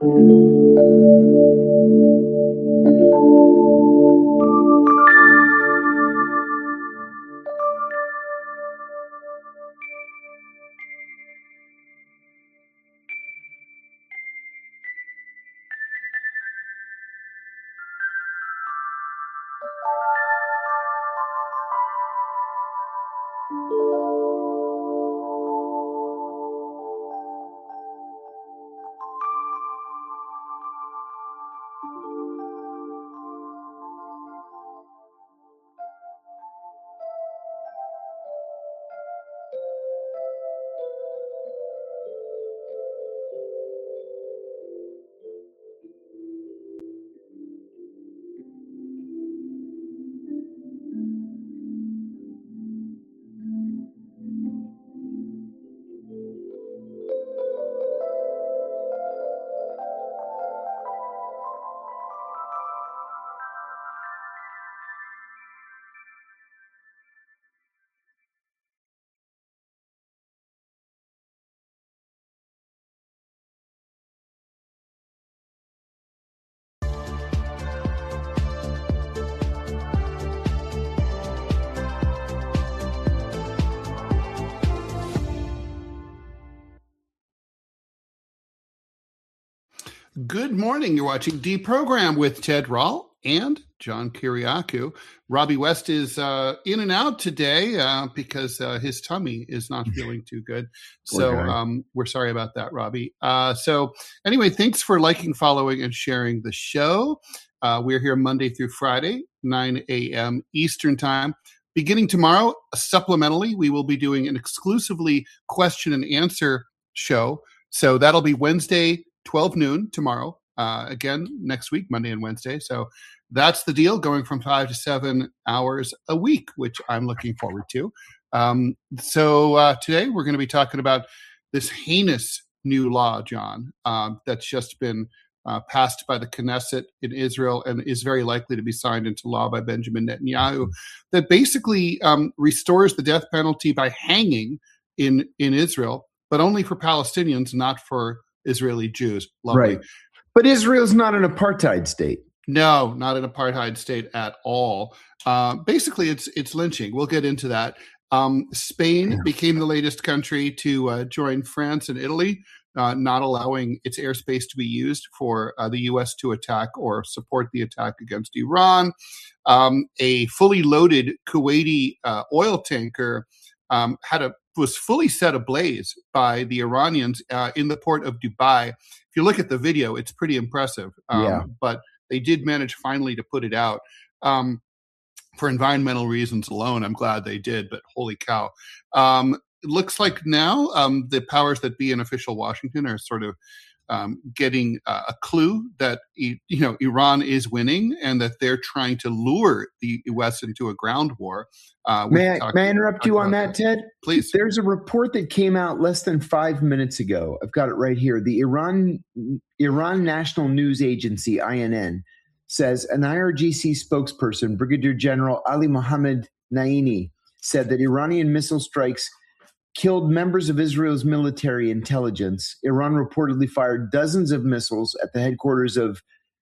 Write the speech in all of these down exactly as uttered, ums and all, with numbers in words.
Good morning. You're watching Deprogram with Ted Rall and John Kiriakou. Robbie West is uh, in and out today uh, because uh, his tummy is not feeling too good. So um, we're sorry about that, Robbie. Uh, so anyway, thanks for liking, following, and sharing the show. Uh, we're here Monday through Friday, nine a.m. Eastern Time. Beginning tomorrow, supplementally, we will be doing an exclusively question and answer show. So that'll be Wednesday, twelve noon tomorrow. Uh, again, next week, Monday and Wednesday. So that's the deal, going from five to seven hours a week, which I'm looking forward to. Um, so uh, today we're going to be talking about this heinous new law, John, um, that's just been uh, passed by the Knesset in Israel and is very likely to be signed into law by Benjamin Netanyahu, that basically um, restores the death penalty by hanging in, in Israel, but only for Palestinians, not for Israeli Jews. Lovely. Right. But Israel's not an apartheid state. No, not an apartheid state at all. Uh, basically, it's it's lynching. We'll get into that. Um, Spain yeah. became the latest country to uh, join France and Italy, uh, not allowing its airspace to be used for uh, the U S to attack or support the attack against Iran. Um, a fully loaded Kuwaiti uh, oil tanker um, had a was fully set ablaze by the Iranians uh, in the port of Dubai. If you look at the video, it's pretty impressive. Um, yeah. But they did manage finally to put it out. Um, for environmental reasons alone, I'm glad they did, but holy cow. Um, it looks like now um, the powers that be in official Washington are sort of Um, getting uh, a clue that you know Iran is winning and that they're trying to lure the U S into a ground war. Uh, may, I, may I interrupt you on that, Ted? Please. There's a report that came out less than five minutes ago. I've got it right here. The Iran Iran National News Agency, I N N, says an I R G C spokesperson, Brigadier General Ali Mohammed Naini, said that Iranian missile strikes killed members of Israel's military intelligence. Iran reportedly fired dozens of missiles at the headquarters of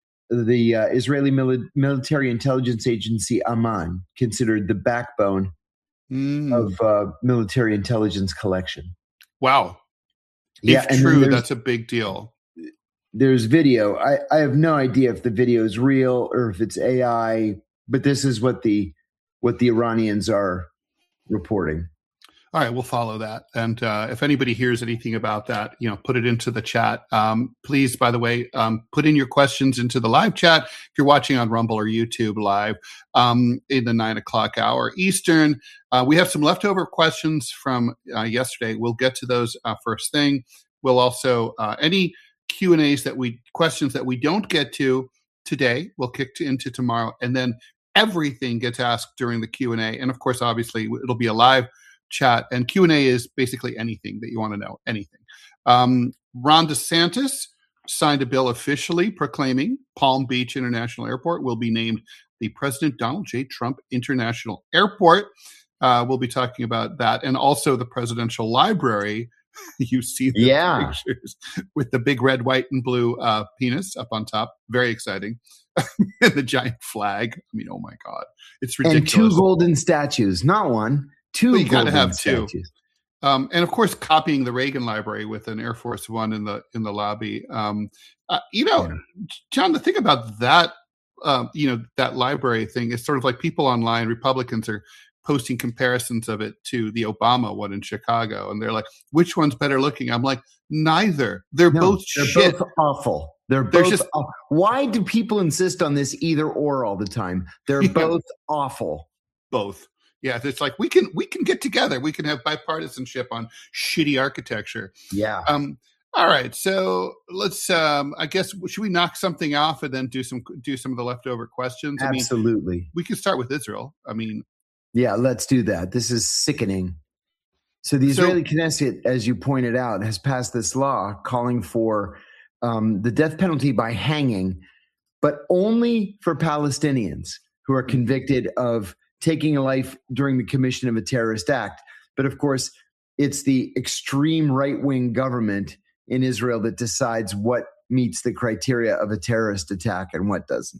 the uh, Israeli mili- military intelligence agency, Aman, considered the backbone mm. of uh, military intelligence collection. Wow. Yeah, if true, that's a big deal. There's video. I, I have no idea if the video is real or if it's A I, but this is what the what the Iranians are reporting. All right, we'll follow that. And uh, if anybody hears anything about that, you know, put it into the chat. Um, please, by the way, um, put in your questions into the live chat. If you're watching on Rumble or YouTube live um, in the nine o'clock hour Eastern, uh, we have some leftover questions from uh, yesterday. We'll get to those uh, first thing. We'll also, uh, any Q and A's that we, questions that we don't get to today, we'll kick to, into tomorrow. And then everything gets asked during the Q and A. And of course, obviously, it'll be a live chat, and Q and A is basically anything that you want to know, anything. Um, Ron DeSantis signed a bill officially proclaiming Palm Beach International Airport will be named the President Donald J. Trump International Airport. Uh, we'll be talking about that, and also the Presidential Library You see the Yeah. pictures with the big red, white, and blue uh, penis up on top. Very exciting. And the giant flag. I mean, oh my God. It's ridiculous. And two golden statues. Not one, two Well, you golden gotta have statues. two. Um, and of course, copying the Reagan Library with an Air Force One in the in the lobby. Um, uh, you know, Yeah. John, the thing about that, um, you know, that library thing is sort of like people online, Republicans are posting comparisons of it to the Obama one in Chicago, and they're like, "Which one's better looking?" I'm like, neither. They're No, both they're shit. both awful. They're They're both just- aw- Why do people insist on this either or all the time? They're Yeah. both awful. Both. Yeah, it's like we can we can get together. We can have bipartisanship on shitty architecture. Yeah. Um, all right, so let's. Um, I guess should we knock something off and then do some do some of the leftover questions? I mean, Absolutely. we could start with Israel. I mean, Yeah, let's do that. This is sickening. So the So- Israeli Knesset, as you pointed out, has passed this law calling for um, the death penalty by hanging, but only for Palestinians who are convicted of taking a life during the commission of a terrorist act. But of course, it's the extreme right-wing government in Israel that decides what meets the criteria of a terrorist attack and what doesn't.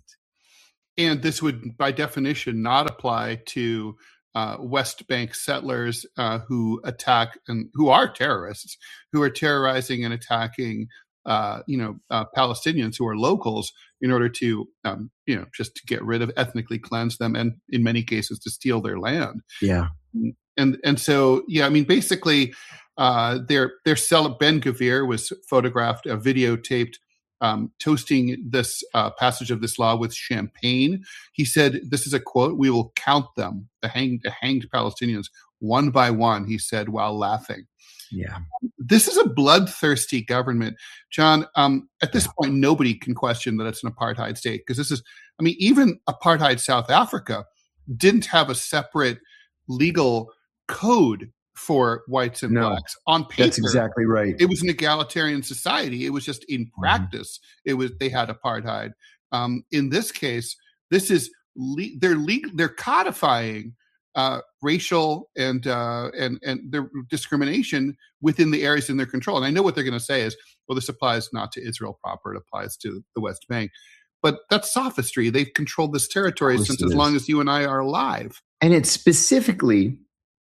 and this would, by definition, not apply to uh, West Bank settlers uh, who attack and who are terrorists, who are terrorizing and attacking, uh, you know, uh, Palestinians who are locals in order to, um, you know, just to get rid of, ethnically cleanse them, and in many cases to steal their land. Yeah. And and so, yeah, I mean, basically, uh, their their cell Ben Gvir was photographed, uh, videotaped, um, toasting this uh, passage of this law with champagne. He said, "This is a quote: "We will count them, the hanged, the hanged Palestinians, one by one." He said while laughing. Yeah. This is a bloodthirsty government, John. Um, at this point, nobody can question that it's an apartheid state, because this is, I mean, even apartheid South Africa didn't have a separate legal code for whites and No, blacks. On paper, That's exactly right. it was an egalitarian society. It was just in practice, mm-hmm. it was they had apartheid. Um, in this case, this is le- they're legal. They're codifying uh, racial and uh, and and their discrimination within the areas in their control. And I know what they're going to say is, well, this applies not to Israel proper; it applies to the West Bank. But that's sophistry. They've controlled this territory since as long as you and I are alive. And it specifically,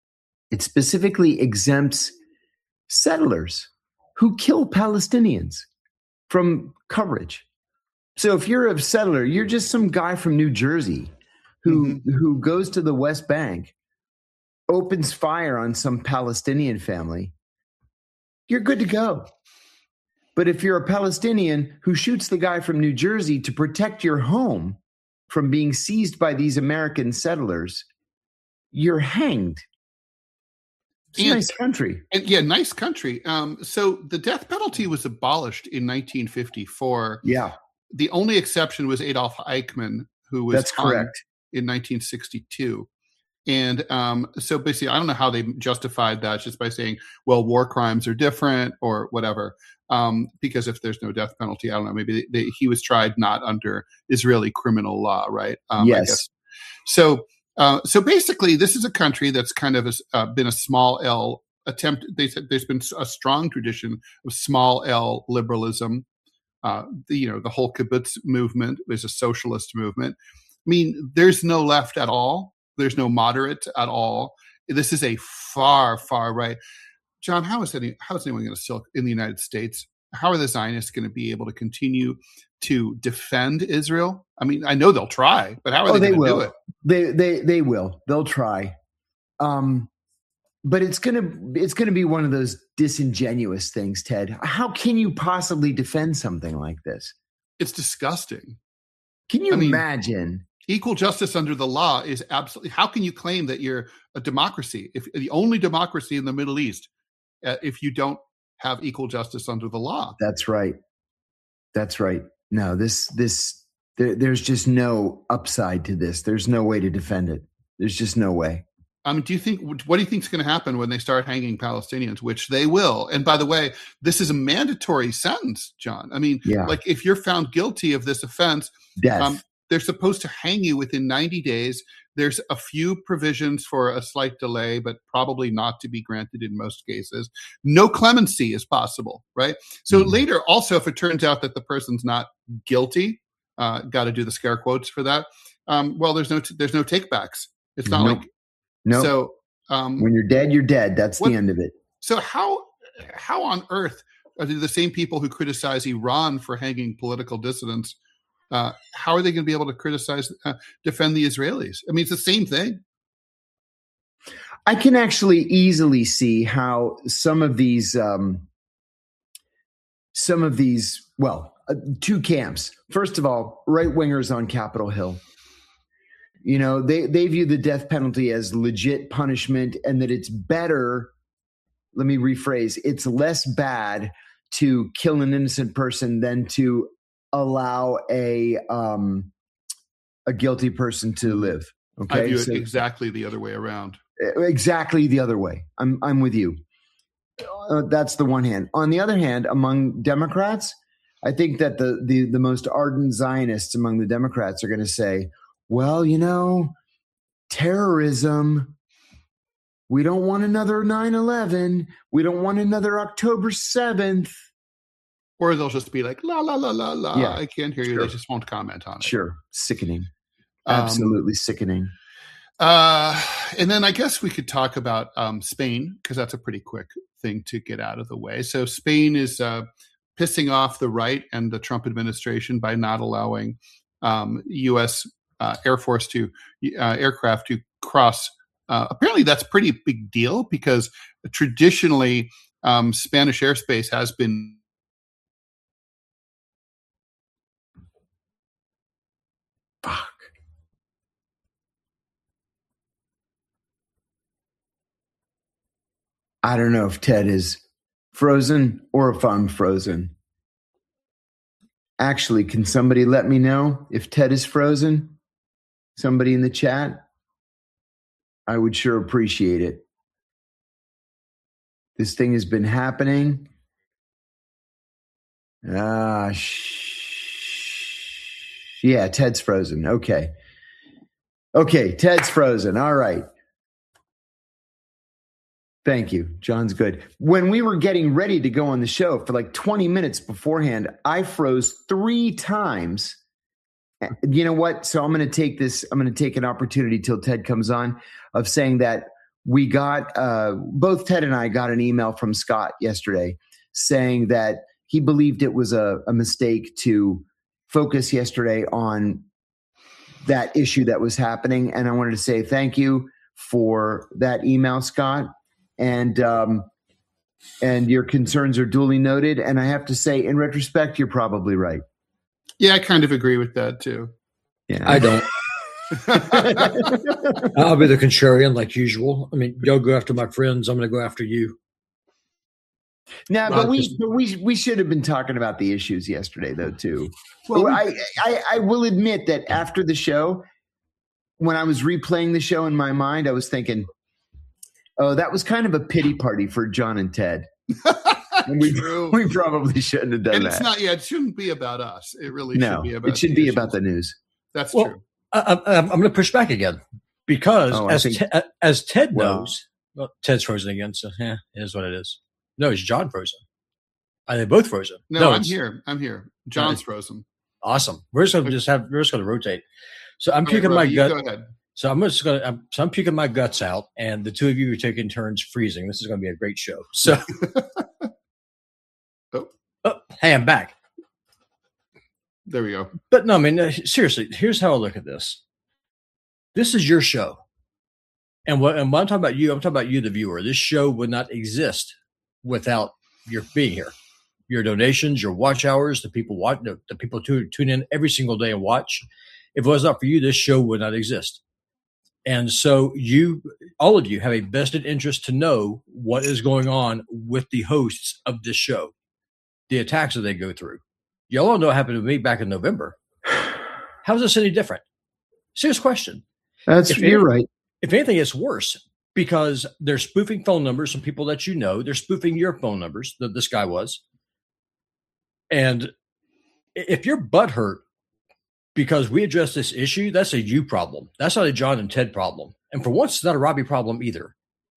it specifically exempts settlers who kill Palestinians from coverage. So if you're a settler, you're just some guy from New Jersey who mm-hmm. who goes to the West Bank, opens fire on some Palestinian family, you're good to go. But if you're a Palestinian who shoots the guy from New Jersey to protect your home from being seized by these American settlers, you're hanged. It's and, a nice country. And yeah, nice country. Um, so the death penalty was abolished in nineteen fifty-four. Yeah. The only exception was Adolf Eichmann, who was That's correct. in nineteen sixty-two. And um, so basically, I don't know how they justified that, just by saying, well, war crimes are different or whatever. Um, because if there's no death penalty, I don't know, maybe they, they, he was tried not under Israeli criminal law, right? Um, yes. I guess. So, uh, so basically, this is a country that's kind of a, uh, been a small L attempt. They said there's been a strong tradition of small L liberalism. Uh, the, you know, the whole kibbutz movement is a socialist movement. I mean, there's no left at all. There's no moderate at all. This is a far, far right. John, how is any, how is anyone going to still in the United States? How are the Zionists going to be able to continue to defend Israel? I mean, I know they'll try, but how are oh, they, they going to will. do it? They they they will. They'll try. Um, but it's gonna it's gonna be one of those disingenuous things, Ted. How can you possibly defend something like this? It's disgusting. Can you I mean, imagine? Equal justice under the law is absolutely. How can you claim that you're a democracy, if the only democracy in the Middle East, uh, if you don't have equal justice under the law? That's right. That's right. No, this this there, there's just no upside to this. There's no way to defend it. There's just no way. I mean, do you think? What do you think is going to happen when they start hanging Palestinians? Which they will. And by the way, this is a mandatory sentence, John. I mean, yeah. like if you're found guilty of this offense, death. Um, they're supposed to hang you within ninety days. There's a few provisions for a slight delay, but probably not to be granted in most cases. No clemency is possible, right? So mm-hmm. later, also, if it turns out that the person's not guilty, uh, got to do the scare quotes for that. Um, well, there's no t- there's no takebacks. It's not nope. like no. So um, when you're dead, you're dead. That's what, the end of it. So how how on earth are the same people who criticize Iran for hanging political dissidents? Uh, how are they going to be able to criticize, uh, defend the Israelis? I mean, it's the same thing. I can actually easily see how some of these, um, some of these, well, uh, two camps. First of all, right wingers on Capitol Hill. You know, they, they view the death penalty as legit punishment, and that it's better. Let me rephrase. It's less bad to kill an innocent person than to allow a um, a guilty person to live. Okay, I view so, it exactly the other way around. Exactly the other way. I'm I'm with you. Uh, that's the one hand. On the other hand, among Democrats, I think that the the the most ardent Zionists among the Democrats are going to say, "Well, you know, terrorism. We don't want another nine eleven. We don't want another October seventh." Or they'll just be like, la, la, la, la, la. Yeah, I can't hear you. sure. They just won't comment on it. Sure. Sickening. Absolutely um, sickening. Uh, and then I guess we could talk about um, Spain, because that's a pretty quick thing to get out of the way. So Spain is uh, pissing off the right and the Trump administration by not allowing um, U S uh, Air Force to uh, aircraft to cross. Uh, apparently that's a pretty big deal, because traditionally um, Spanish airspace has been Fuck. I don't know if Ted is frozen or if I'm frozen. Actually, can somebody let me know if Ted is frozen? Somebody in the chat? I would sure appreciate it. This thing has been happening. Ah, sh- yeah, Ted's frozen. Okay. Okay, Ted's frozen. All right. Thank you. John's good. When we were getting ready to go on the show for like twenty minutes beforehand, I froze three times. You know what? So I'm going to take this, I'm going to take an opportunity till Ted comes on of saying that we got, uh, both Ted and I got an email from Scott yesterday saying that he believed it was a, a mistake to focus yesterday on that issue that was happening. And I wanted to say thank you for that email, Scott. And um, and your concerns are duly noted. And I have to say, in retrospect, you're probably right. Yeah, I kind of agree with that too. Yeah, I don't. I'll be the contrarian like usual. I mean, you'll go after my friends. I'm going to go after you. No, but we but we we should have been talking about the issues yesterday, though, too. Well, I, I I will admit that after the show, when I was replaying the show in my mind, I was thinking, oh, that was kind of a pity party for John and Ted. And we, we probably shouldn't have done and that. It's not. Yeah, it shouldn't be about us. It really no, should be about. It should be issues. About the news. That's well, true. I, I, I'm going to push back again because oh, as think, te- as Ted well, knows, well, Ted's frozen again. So yeah, it is what it is. No, it's John frozen. Are they both frozen? No, no I'm here. I'm here. John's no, frozen. Awesome. We're just going to just have. We're just going to rotate. So I'm puking right, my gut. Go ahead. So I'm just going to. So I'm puking my guts out, and the two of you are taking turns freezing. This is going to be a great show. So. oh. oh, hey, I'm back. There we go. But no, I mean, uh, seriously, here's how I look at this. This is your show. And what, and when I'm talking about you, I'm talking about you, the viewer. This show would not exist without your being here. Your donations, your watch hours, the people watch, the, the people who tune in every single day and watch. If it was not for you, this show would not exist. And so you, all of you have a vested interest to know what is going on with the hosts of this show, the attacks that they go through. Y'all all know what happened to me back in November. How is this any different? Serious question. That's if you're any, right. If anything, it's worse because they're spoofing phone numbers from people that you know. They're spoofing your phone numbers. That this guy was. And if you're butthurt because we address this issue, that's a you problem. That's not a John and Ted problem. And for once, it's not a Robbie problem either.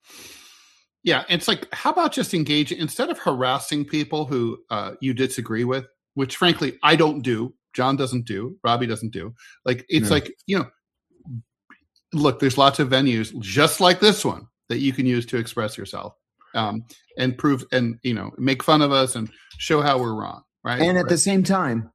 Yeah, it's like, how about just engage instead of harassing people who uh, you disagree with, which frankly I don't do, John doesn't do, Robbie doesn't do. Like it's no. like, you know, look, there's lots of venues just like this one that you can use to express yourself um, and prove and you know make fun of us and show how we're wrong, right? And at right. the same time,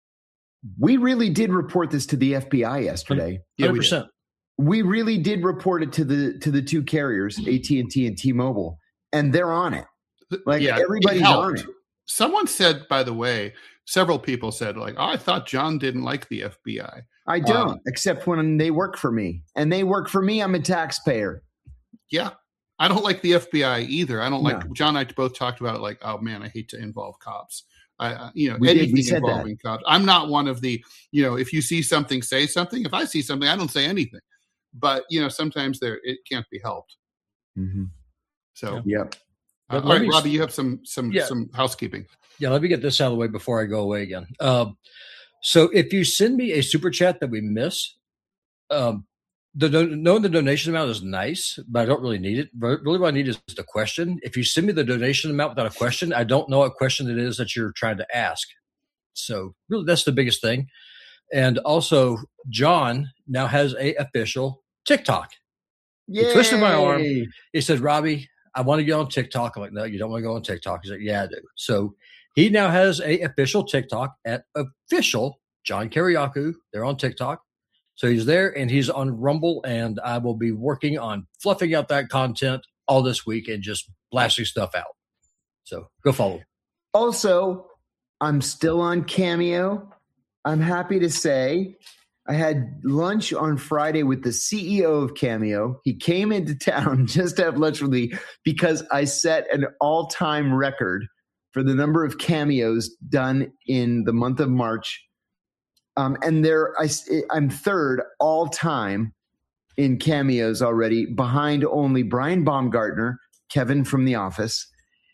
we really did report this to the F B I yesterday. Yeah, one hundred percent. We really did report it to the to the two carriers, A T and T and T-Mobile, and they're on it. Like yeah, everybody's it on it. Someone said, by the way, several people said, like, oh, I thought John didn't like the F B I. I don't, um, except when they work for me. And they work for me, I'm a taxpayer. Yeah. I don't like the F B I either. I don't like, no. John and I both talked about it like, oh, man, I hate to involve cops. I, you know, we anything did, involving that. cops. I'm not one of the, you know, if you see something, say something. If I see something, I don't say anything. But, you know, sometimes there it can't be helped. Mm-hmm. So, yep. Uh, all right, me, Robbie, you have some some yeah. some housekeeping. Yeah, let me get this out of the way before I go away again. Um, so if you send me a super chat that we miss, um, the knowing the donation amount is nice, but I don't really need it. Really what I need is the question. If you send me the donation amount without a question, I don't know what question it is that you're trying to ask. So really that's the biggest thing. And also, John now has a official TikTok. Yay! He twisted my arm. He said, Robbie, I want to get on TikTok. I'm like, no, you don't want to go on TikTok. He's like, yeah, I do. So he now has a official TikTok at official John Kiriakou. They're on TikTok. So he's there and he's on Rumble, and I will be working on fluffing out that content all this week and just blasting stuff out. So go follow. Also, I'm still on Cameo. I'm happy to say I had lunch on Friday with the C E O of Cameo. He came into town just to have lunch with me because I set an all-time record for the number of cameos done in the month of March. Um, and there, I, I'm third all-time in cameos already, behind only Brian Baumgartner, Kevin from The Office,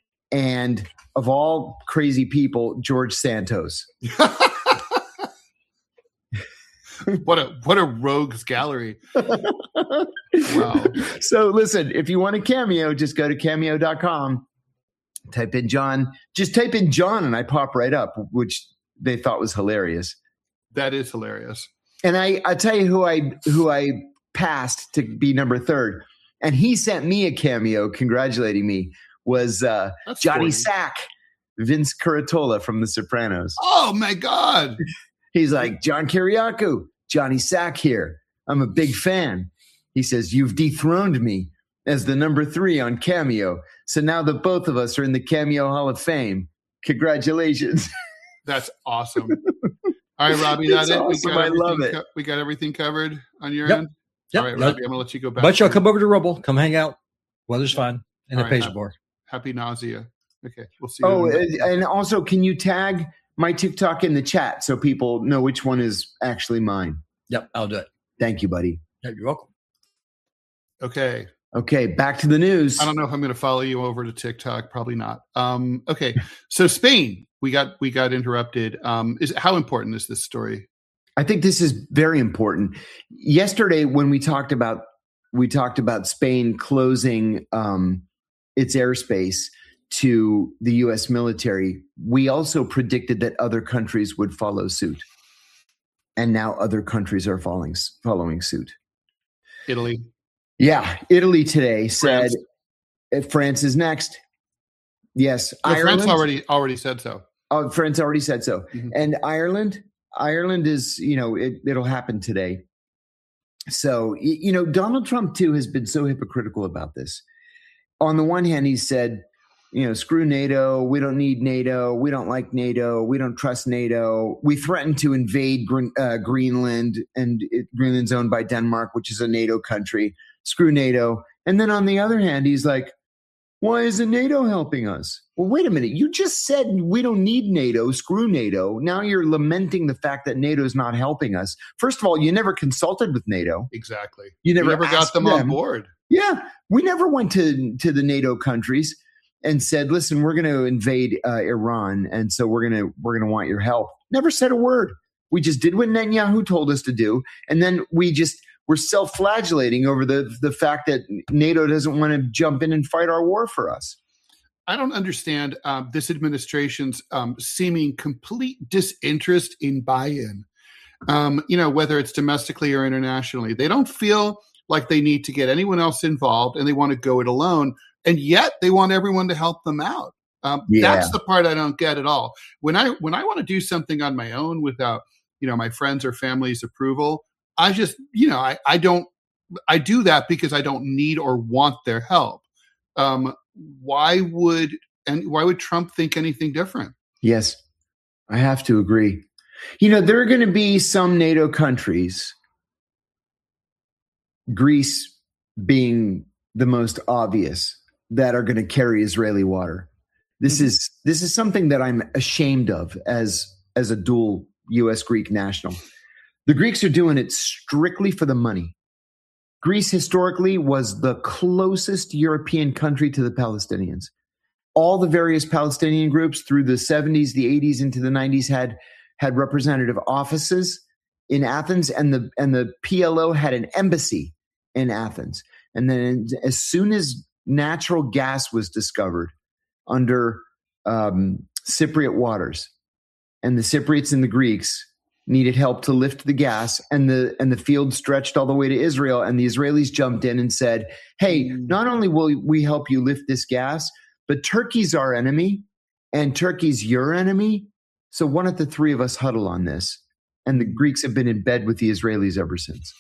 and of all crazy people, George Santos. What a what a rogues gallery. Wow. So listen, if you want a cameo, just go to cameo dot com. Type in John. Just type in John and I pop right up, which they thought was hilarious. That is hilarious. And I I tell you who I who I passed to be number third. And he sent me a cameo congratulating me was uh, Johnny Sack, Vince Curatola from The Sopranos. Oh my God. He's like, John Kiriakou, Johnny Sack here. I'm a big fan. He says, you've dethroned me as the number three on Cameo. So now that both of us are in the Cameo Hall of Fame, congratulations. That's awesome. All right, Robbie, that's it. Awesome. We got I love it. Co- we got everything covered on your yep. end? Yep. All right, Robbie, I'm going to let you go back. But y'all come over to Rumble. Come hang out. Weather's fine. And the right, page happy, board. Happy nausea. Okay, we'll see you. Oh, and also, can you tag my TikTok in the chat so people know which one is actually mine? Yep, I'll do it. Thank you, buddy. Yeah, you're welcome. Okay. Okay, back to the news. I don't know if I'm going to follow you over to TikTok. Probably not. Um, okay, so Spain, we got we got interrupted. Um, is how important is this story? I think this is very important. Yesterday, when we talked about we talked about Spain closing um, its airspace to the U S military, we also predicted that other countries would follow suit. And now other countries are following, following suit. Italy. Yeah. Italy today said France, France is next. Yes. well, Ireland, France already already said so. Oh, France already said so. Mm-hmm. And Ireland, Ireland is, you know, it, it'll happen today. So, you know, Donald Trump, too, has been so hypocritical about this. On the one hand, he said, you know, screw NATO. We don't need NATO. We don't like NATO. We don't trust NATO. We threatened to invade uh, Greenland, and it, Greenland's owned by Denmark, which is a NATO country. Screw NATO. And then on the other hand, he's like, why isn't NATO helping us? Well, wait a minute. You just said we don't need NATO. Screw NATO. Now you're lamenting the fact that NATO is not helping us. First of all, you never consulted with NATO. Exactly. You never, you never got them, them on board. Yeah. We never went to, to the NATO countries and said, listen, we're going to invade uh, Iran. And so we're going to we're going to want your help. Never said a word. We just did what Netanyahu told us to do. And then we just, we're self-flagellating over the, the fact that NATO doesn't want to jump in and fight our war for us. I don't understand um, this administration's um, seeming complete disinterest in buy-in, um, you know, whether it's domestically or internationally. They don't feel like they need to get anyone else involved, and they want to go it alone. And yet they want everyone to help them out. Um, yeah. That's the part I don't get at all. When I when I want to do something on my own without, you know, my friends or family's approval, I just, you know, I, I don't, I do that because I don't need or want their help. Um, why would, and why would Trump think anything different? Yes, I have to agree. You know, there are going to be some NATO countries, Greece being the most obvious, that are going to carry Israeli water. This mm-hmm. is this is something that I'm ashamed of as as a dual U S Greek national. The Greeks are doing it strictly for the money. Greece historically was the closest European country to the Palestinians. All the various Palestinian groups through the seventies, the eighties, into the nineties had had representative offices in Athens, and the and the P L O had an embassy in Athens. And then as soon as natural gas was discovered under um, Cypriot waters, and the Cypriots and the Greeks needed help to lift the gas, and the and the field stretched all the way to Israel, and the Israelis jumped in and said, hey, not only will we help you lift this gas, but Turkey's our enemy, and Turkey's your enemy, so why don't the three of us huddle on this? And the Greeks have been in bed with the Israelis ever since.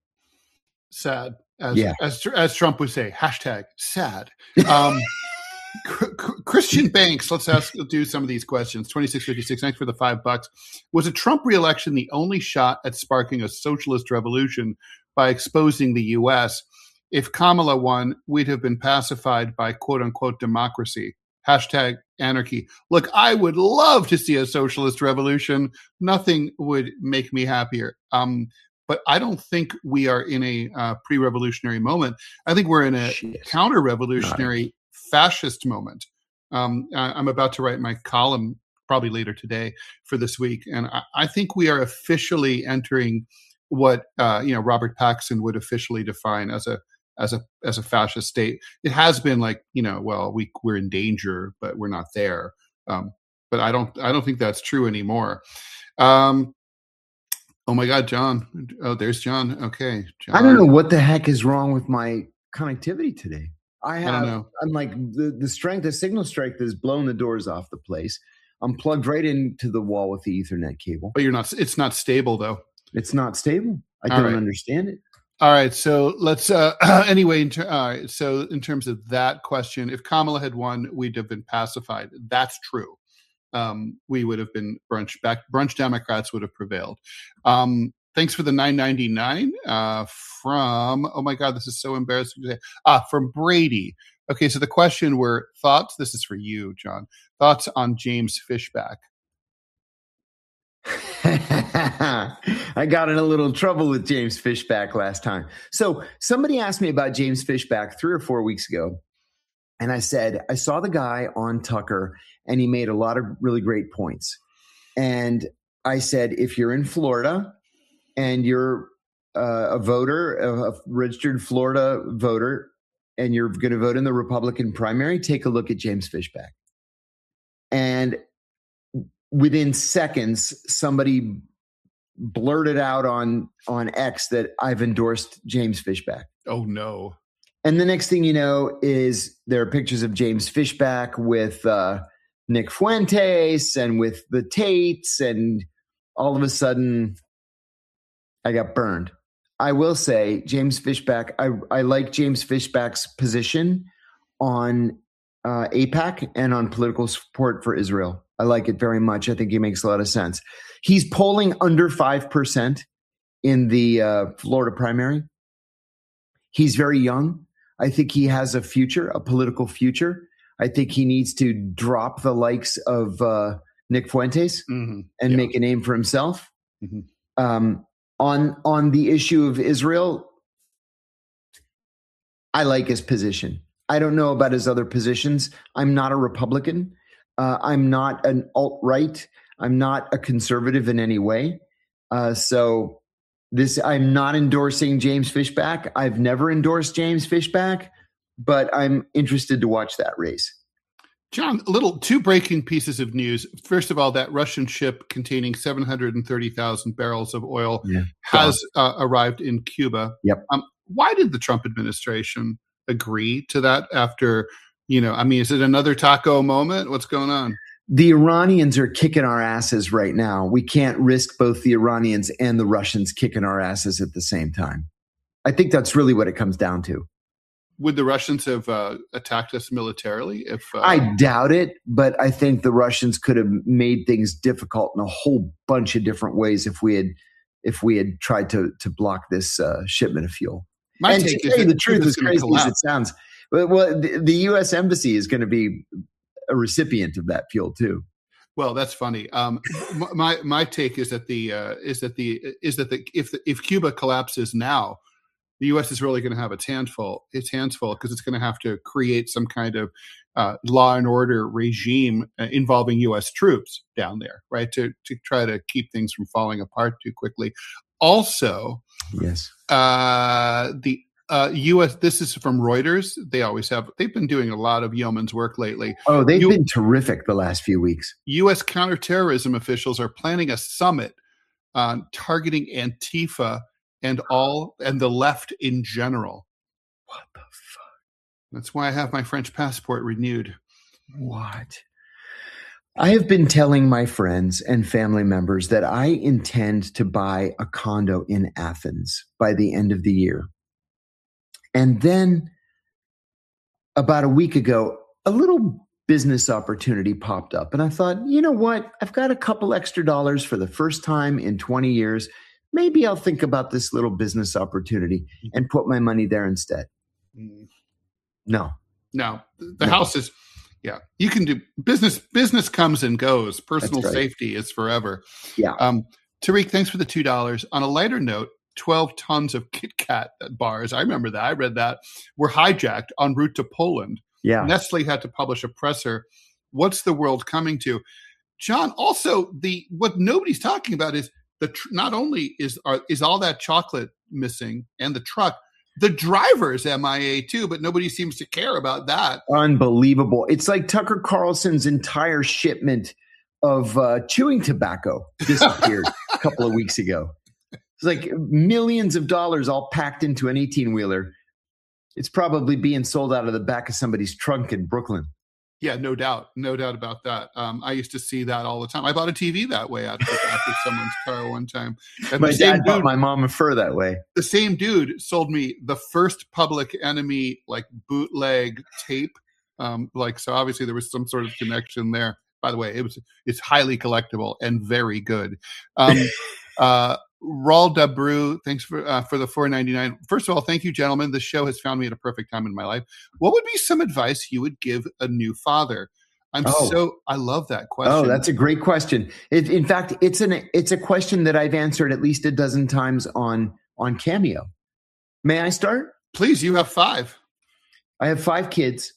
Sad. As, yeah. as, as Trump would say, hashtag sad. Um, Christian Banks, let's ask, do some of these questions. twenty-six fifty-six, thanks for the five bucks. Was a Trump reelection the only shot at sparking a socialist revolution by exposing the U S? If Kamala won, we'd have been pacified by quote unquote democracy. Hashtag anarchy. Look, I would love to see a socialist revolution. Nothing would make me happier. Um, but I don't think we are in a uh, pre-revolutionary moment. I think we're in a Shit. counter-revolutionary fascist moment. Um, I, I'm about to write my column probably later today for this week, and I, I think we are officially entering what uh, you know Robert Paxson would officially define as a as a as a fascist state. It has been like, you know, well, we we're in danger, but we're not there. Um, but I don't I don't think that's true anymore. Um, oh my God, John! Oh, there's John. Okay, John. I don't know what the heck is wrong with my connectivity today. I have, I don't know. I'm like the, the strength, the signal strength has blown the doors off the place. I'm plugged right into the wall with the Ethernet cable. But you're not, it's not stable though. It's not stable. I All don't right. understand it. All right. So let's, uh, anyway, in ter- all right, so in terms of that question, if Kamala had won, we'd have been pacified. That's true. Um, we would have been brunch back, brunch Democrats would have prevailed. Um, Thanks for the nine ninety-nine uh, from, oh my God, this is so embarrassing to say. Ah, from Brady. Okay, so the question were thoughts, this is for you, John, thoughts on James Fishback. I got in a little trouble with James Fishback last time. So somebody asked me about James Fishback three or four weeks ago. And I said, I saw the guy on Tucker and he made a lot of really great points. And I said, if you're in Florida, and you're uh, a voter, a registered Florida voter, and you're going to vote in the Republican primary, take a look at James Fishback. And within seconds, somebody blurted out on, on X that I've endorsed James Fishback. Oh, no. And the next thing you know is there are pictures of James Fishback with uh, Nick Fuentes and with the Tates, and all of a sudden I got burned. I will say James Fishback, I, I like James Fishback's position on uh, AIPAC and on political support for Israel. I like it very much. I think he makes a lot of sense. He's polling under five percent in the uh, Florida primary. He's very young. I think he has a future, a political future. I think he needs to drop the likes of uh, Nick Fuentes mm-hmm. and yeah. make a name for himself. Mm-hmm. Um, On on the issue of Israel, I like his position. I don't know about his other positions. I'm not a Republican. Uh, I'm not an alt-right. I'm not a conservative in any way. Uh, so this, I'm not endorsing James Fishback. I've never endorsed James Fishback, but I'm interested to watch that race. John, a little two breaking pieces of news. First of all, that Russian ship containing seven hundred thirty thousand barrels of oil yeah. has uh, arrived in Cuba. Yep. Um, why did the Trump administration agree to that after, you know, I mean, is it another taco moment? What's going on? The Iranians are kicking our asses right now. We can't risk both the Iranians and the Russians kicking our asses at the same time. I think that's really what it comes down to. Would the Russians have uh, attacked us militarily? If uh, I doubt it, but I think the Russians could have made things difficult in a whole bunch of different ways if we had if we had tried to to block this uh, shipment of fuel. My and take to is tell you the truth, as crazy collapse. as it sounds, well, the, the U S Embassy is going to be a recipient of that fuel too. Well, that's funny. Um, my my take is that the uh, is that the is that the if the, if Cuba collapses now, the U S is really going to have its hands full. Its hands full because it's going to have to create some kind of uh, law and order regime uh, involving U S troops down there, right? To to try to keep things from falling apart too quickly. Also, yes, uh, the uh, U S. This is from Reuters. They always have. They've been doing a lot of yeoman's work lately. Oh, they've U- been terrific the last few weeks. U S counterterrorism officials are planning a summit on targeting Antifa and all and the left in general. What the fuck? That's why I have my French passport renewed. What? I have been telling my friends and family members that I intend to buy a condo in Athens by the end of the year. And then about a week ago, a little business opportunity popped up. And I thought, you know what? I've got a couple extra dollars for the first time in twenty years. Maybe I'll think about this little business opportunity and put my money there instead. No. No. The no. house is, yeah, you can do business. Business comes and goes. Personal right. safety is forever. Yeah. Um, Tariq, thanks for the two dollars. On a lighter note, twelve tons of Kit Kat bars, I remember that, I read that, were hijacked en route to Poland. Yeah. Nestle had to publish a presser. What's the world coming to? John, also, the what nobody's talking about is The tr- not only is are, is all that chocolate missing and the truck, the driver's M I A too, but nobody seems to care about that. Unbelievable. It's like Tucker Carlson's entire shipment of uh, chewing tobacco disappeared a couple of weeks ago. It's like millions of dollars all packed into an eighteen-wheeler. It's probably being sold out of the back of somebody's trunk in Brooklyn. Yeah, no doubt. No doubt about that. Um, I used to see that all the time. I bought a T V that way out of the back of someone's car one time. And my the same dad bought dude, my mom a fur that way. The same dude sold me the first Public Enemy like bootleg tape. Um, like so, obviously there was some sort of connection there. By the way, it was it's highly collectible and very good. Um, uh, Raul Dabru, thanks for uh, for the four ninety-nine. First of all, thank you, gentlemen. This show has found me at a perfect time in my life. What would be some advice you would give a new father? I'm oh. so I love that question. Oh, that's a great question. It, in fact, it's an it's a question that I've answered at least a dozen times on on Cameo. May I start? Please. You have five. I have five kids.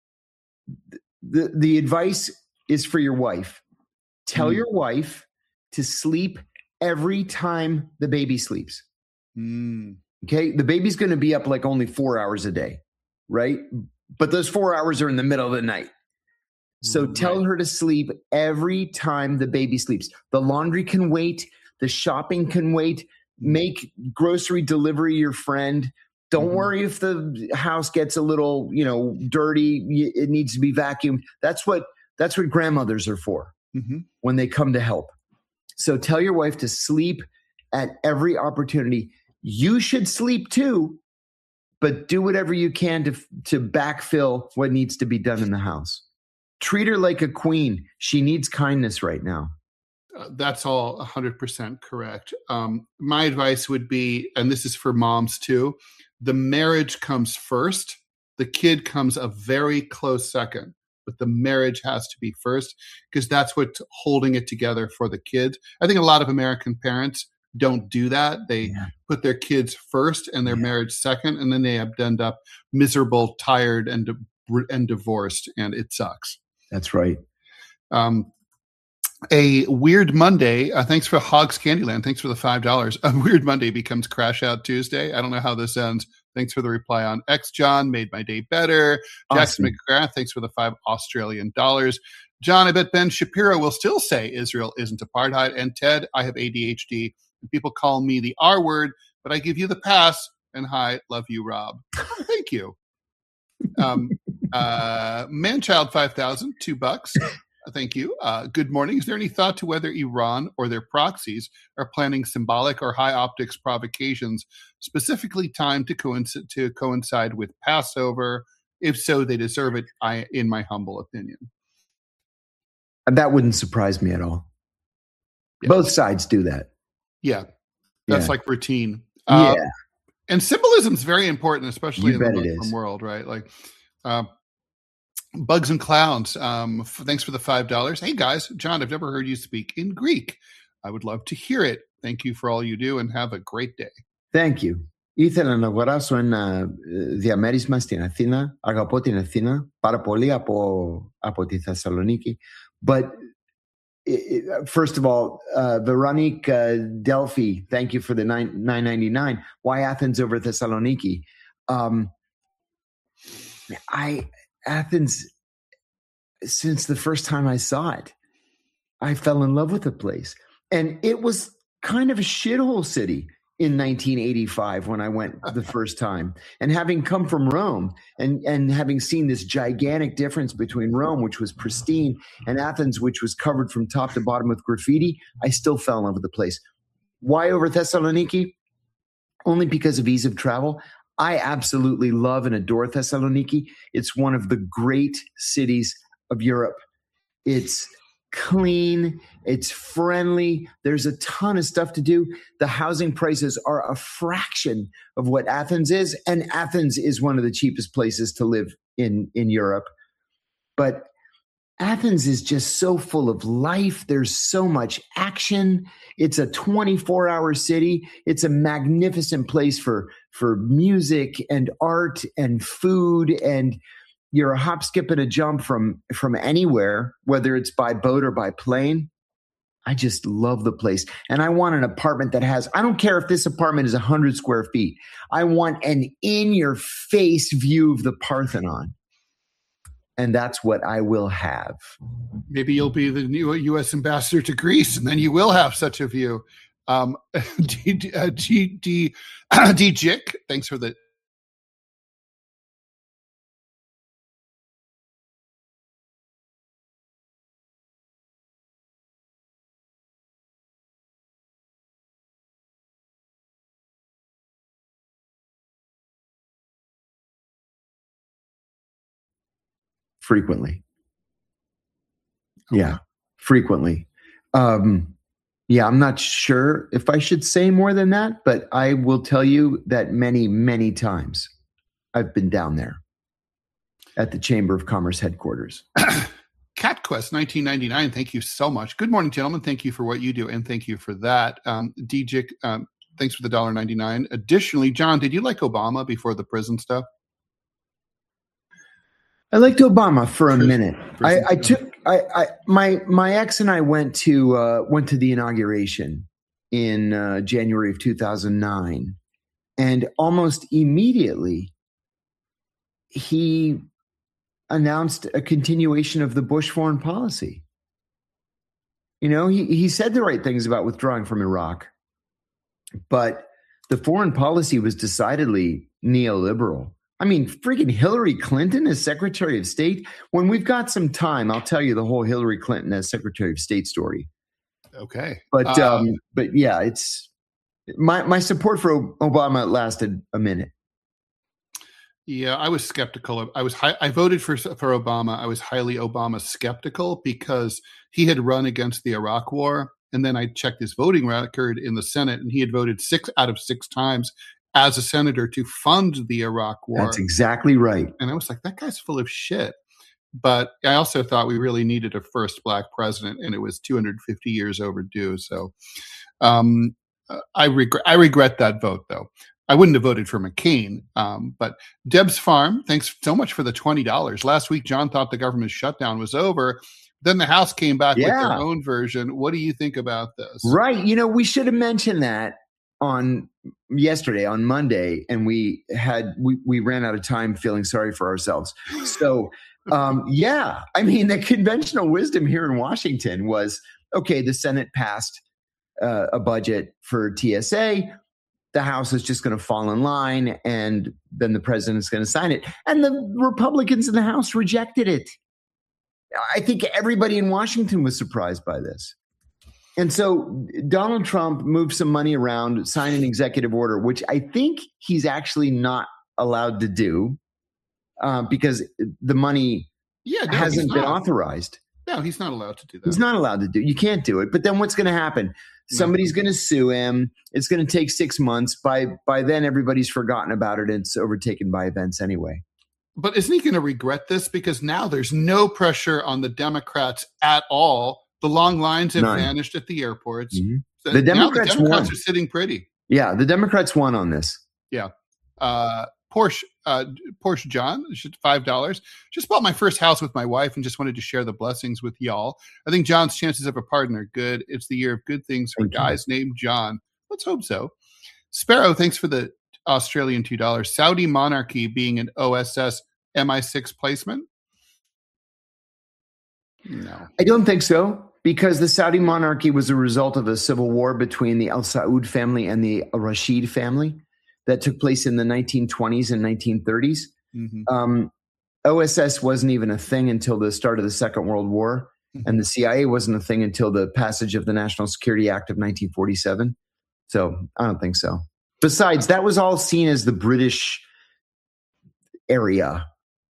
The the advice is for your wife. Tell mm. your wife to sleep every time the baby sleeps. Mm. Okay. The baby's going to be up like only four hours a day, right? But those four hours are in the middle of the night. So right. tell her to sleep every time the baby sleeps. The laundry can wait. The shopping can wait. Make grocery delivery your friend. Don't mm-hmm. worry if the house gets a little, you know, dirty. It needs to be vacuumed. That's what, that's what grandmothers are for mm-hmm. when they come to help. So tell your wife to sleep at every opportunity. You should sleep too, but do whatever you can to, to backfill what needs to be done in the house. Treat her like a queen. She needs kindness right now. Uh, that's all one hundred percent correct. Um, my advice would be, and this is for moms too, the marriage comes first. The kid comes a very close second. But the marriage has to be first because that's what's holding it together for the kids. I think a lot of American parents don't do that. They yeah. put their kids first and their yeah. marriage second, and then they end up miserable, tired, and and divorced, and it sucks. That's right. Um, A Weird Monday. Uh, thanks for Hogs Candyland. Thanks for the five dollars. A Weird Monday becomes Crash Out Tuesday. I don't know how this ends. Thanks for the reply on X. John. Made my day better. Jackson Awesome. McGrath. Thanks for the five Australian dollars. John, I bet Ben Shapiro will still say Israel isn't apartheid. And Ted, I have A D H D. People call me the R word, but I give you the pass. And hi, love you, Rob. Oh, thank you. Um, uh, Manchild five thousand, two bucks. Thank you. Uh, good morning. Is there any thought to whether Iran or their proxies are planning symbolic or high optics provocations, specifically timed to coincide, to coincide with Passover? If so, they deserve it, I, in my humble opinion. That wouldn't surprise me at all. Yeah. Both sides do that. Yeah. That's Yeah. like routine. Uh, yeah. And symbolism is very important, especially You in the bet it Muslim is. world, right? Like, uh, Bugs and Clowns, um, f- thanks for the five dollars. Hey, guys, John, I've never heard you speak in Greek. I would love to hear it. Thank you for all you do and have a great day. Thank you. Ήθελα να αγοράσω ένα διαμέρισμα στην Αθήνα. Αγαπώ την Αθήνα πάρα πολύ από, από τη Θεσσαλονίκη. But it, it, first of all, uh, Veronique uh, Delphi, thank you for the nine ninety-nine. Why Athens over Thessaloniki? Um, I Athens, since the first time I saw it, I fell in love with the place. And it was kind of a shithole city in nineteen eighty-five when I went the first time. And having come from Rome and, and having seen this gigantic difference between Rome, which was pristine, and Athens, which was covered from top to bottom with graffiti, I still fell in love with the place. Why over Thessaloniki? Only because of ease of travel. I absolutely love and adore Thessaloniki. It's one of the great cities of Europe. It's clean, it's friendly, there's a ton of stuff to do. The housing prices are a fraction of what Athens is, and Athens is one of the cheapest places to live in, in Europe. But Athens is just so full of life. There's so much action. It's a twenty-four hour city. It's a magnificent place for, for music and art and food. And you're a hop, skip, and a jump from, from anywhere, whether it's by boat or by plane. I just love the place. And I want an apartment that has, I don't care if this apartment is one hundred square feet. I want an in-your-face view of the Parthenon. And that's what I will have. Maybe you'll be the new U S ambassador to Greece, and then you will have such a view. Um, D, D, uh, D, D, D Jick, thanks for the Frequently. Yeah, frequently. Um, yeah, I'm not sure if I should say more than that, but I will tell you that many, many times I've been down there at the Chamber of Commerce headquarters. CatQuest nineteen ninety-nine, thank you so much. Good morning, gentlemen. Thank you for what you do, and thank you for that. Um, D J, um, thanks for the one dollar ninety-nine. Additionally, John, did you like Obama before the prison stuff? I liked Obama for a Prison- minute. prison I, I stuff. took I, I my my ex and I went to uh, went to the inauguration in uh, January of two thousand nine, and almost immediately he announced a continuation of the Bush foreign policy. You know, he, he said the right things about withdrawing from Iraq, but the foreign policy was decidedly neoliberal. I mean, freaking Hillary Clinton as Secretary of State. When we've got some time, I'll tell you the whole Hillary Clinton as Secretary of State story. Okay. But Uh, um, but yeah, it's my my support for Obama lasted a minute. Yeah, I was skeptical. Of, I was hi- I voted for for Obama. I was highly Obama skeptical because he had run against the Iraq War, and then I checked his voting record in the Senate, and he had voted six out of six times as a senator to fund the Iraq War. That's exactly right. And I was like, that guy's full of shit. But I also thought we really needed a first black president, and it was two hundred fifty years overdue. So um, I regret I regret that vote, though. I wouldn't have voted for McCain. Um, but Deb's Farm, thanks so much for the twenty dollars. Last week, John thought the government shutdown was over, Then the House came back Yeah. with their own version. What do you think about this? Right. You know, we should have mentioned that on yesterday, on Monday, and we had we, we ran out of time feeling sorry for ourselves. So um, yeah, I mean, the conventional wisdom here in Washington was, okay, the Senate passed uh, a budget for T S A. The House is just going to fall in line, and then the president's going to sign it. And the Republicans in the House rejected it. I think everybody in Washington was surprised by this. And so Donald Trump moved some money around, signed an executive order, which I think he's actually not allowed to do uh, because the money yeah, no, hasn't been authorized. No, he's not allowed to do that. He's not allowed to do. You can't do it. But then what's going to happen? Somebody's going to sue him. It's going to take six months. By by then, everybody's forgotten about it, and it's overtaken by events anyway. But isn't he going to regret this? Because now there's no pressure on the Democrats at all. The long lines have None. vanished at the airports. Mm-hmm. So the Democrats, now the Democrats won. are sitting pretty. Yeah, the Democrats won on this. Yeah. Uh, Porsche, uh, Porsche John, five dollars. Just bought my first house with my wife and just wanted to share the blessings with y'all. I think John's chances of a pardon are good. It's the year of good things for Thank guys you. named John. Let's hope so. Sparrow, thanks for the Australian two dollars. Saudi monarchy being an O S S M I six placement? No. I don't think so, because the Saudi monarchy was a result of a civil war between the Al Saud family and the Rashid family that took place in the nineteen twenties and nineteen thirties. Mm-hmm. Um, O S S wasn't even a thing until the start of the Second World War, mm-hmm. and the C I A wasn't a thing until the passage of the National Security Act of nineteen forty-seven. So I don't think so. Besides, that was all seen as the British area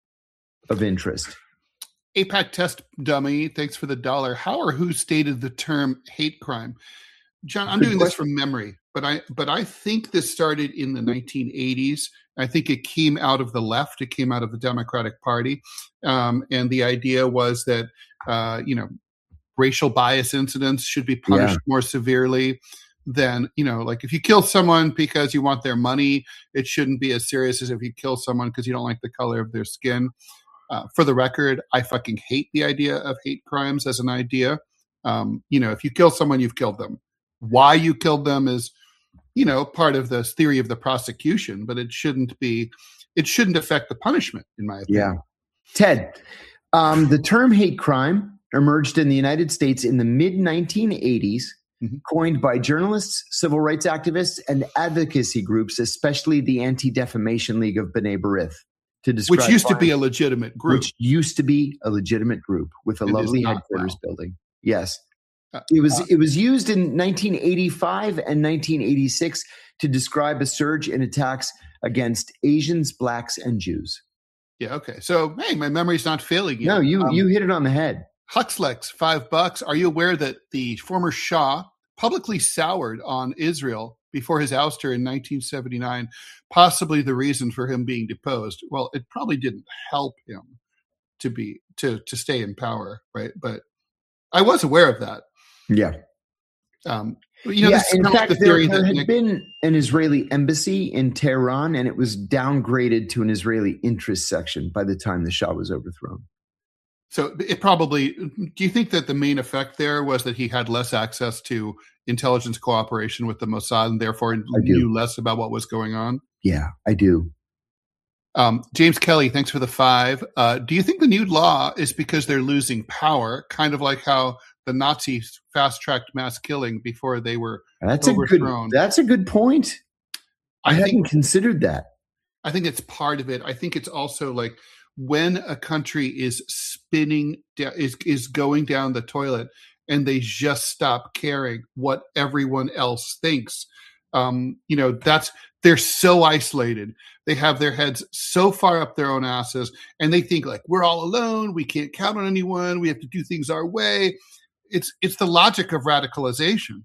of interest. APAC test dummy, thanks for the dollar. How or who stated the term hate crime? John, I'm Good doing question. this from memory, but I but I think this started in the nineteen eighties. I think it came out of the left. It came out of the Democratic Party, um, and the idea was that uh, you know racial bias incidents should be punished Yeah. more severely than you know, like if you kill someone because you want their money, it shouldn't be as serious as if you kill someone because you don't like the color of their skin. Uh, for the record, I fucking hate the idea of hate crimes as an idea. Um, you know, if you kill someone, you've killed them. Why you killed them is, you know, part of the theory of the prosecution, but it shouldn't be, it shouldn't affect the punishment, in my opinion. Yeah. Ted, um, the term hate crime emerged in the United States in the mid nineteen eighties, mm-hmm. coined by journalists, civil rights activists, and advocacy groups, especially the Anti-Defamation League of B'nai B'rith. To describe which used violence, to be a legitimate group. Which used to be a legitimate group with a It lovely is not headquarters now. building. Yes. Uh, It was uh, it was used in nineteen eighty-five and nineteen eighty-six to describe a surge in attacks against Asians, blacks, and Jews. Yeah, okay. So, hey, my memory's not failing you. No, you Um, you hit it on the head. Huxlex, five bucks. Are you aware that the former Shah publicly soured on Israel before his ouster in nineteen seventy-nine, possibly the reason for him being deposed? Well, it probably didn't help him to be to to stay in power, right? But I was aware of that. Yeah. Um, you know, yeah, this is in kind of fact, like the there, theory there that had Nick, been an Israeli embassy in Tehran, and it was downgraded to an Israeli interest section by the time the Shah was overthrown. so it probably. Do you think that the main effect there was that he had less access to intelligence cooperation with the Mossad, and therefore knew less about what was going on? Yeah, I do. Um, James Kelly, thanks for the five. Uh, do you think the new law is because they're losing power, kind of like how the Nazis fast-tracked mass killing before they were That's a good. overthrown? That's a good point. I, I hadn't think considered that. I think it's part of it. I think it's also like when a country is spinning, da- is is going down the toilet, and they just stop caring what everyone else thinks. Um, you know, that's they're so isolated. They have their heads so far up their own asses, and they think like we're all alone. We can't count on anyone. We have to do things our way. It's it's the logic of radicalization.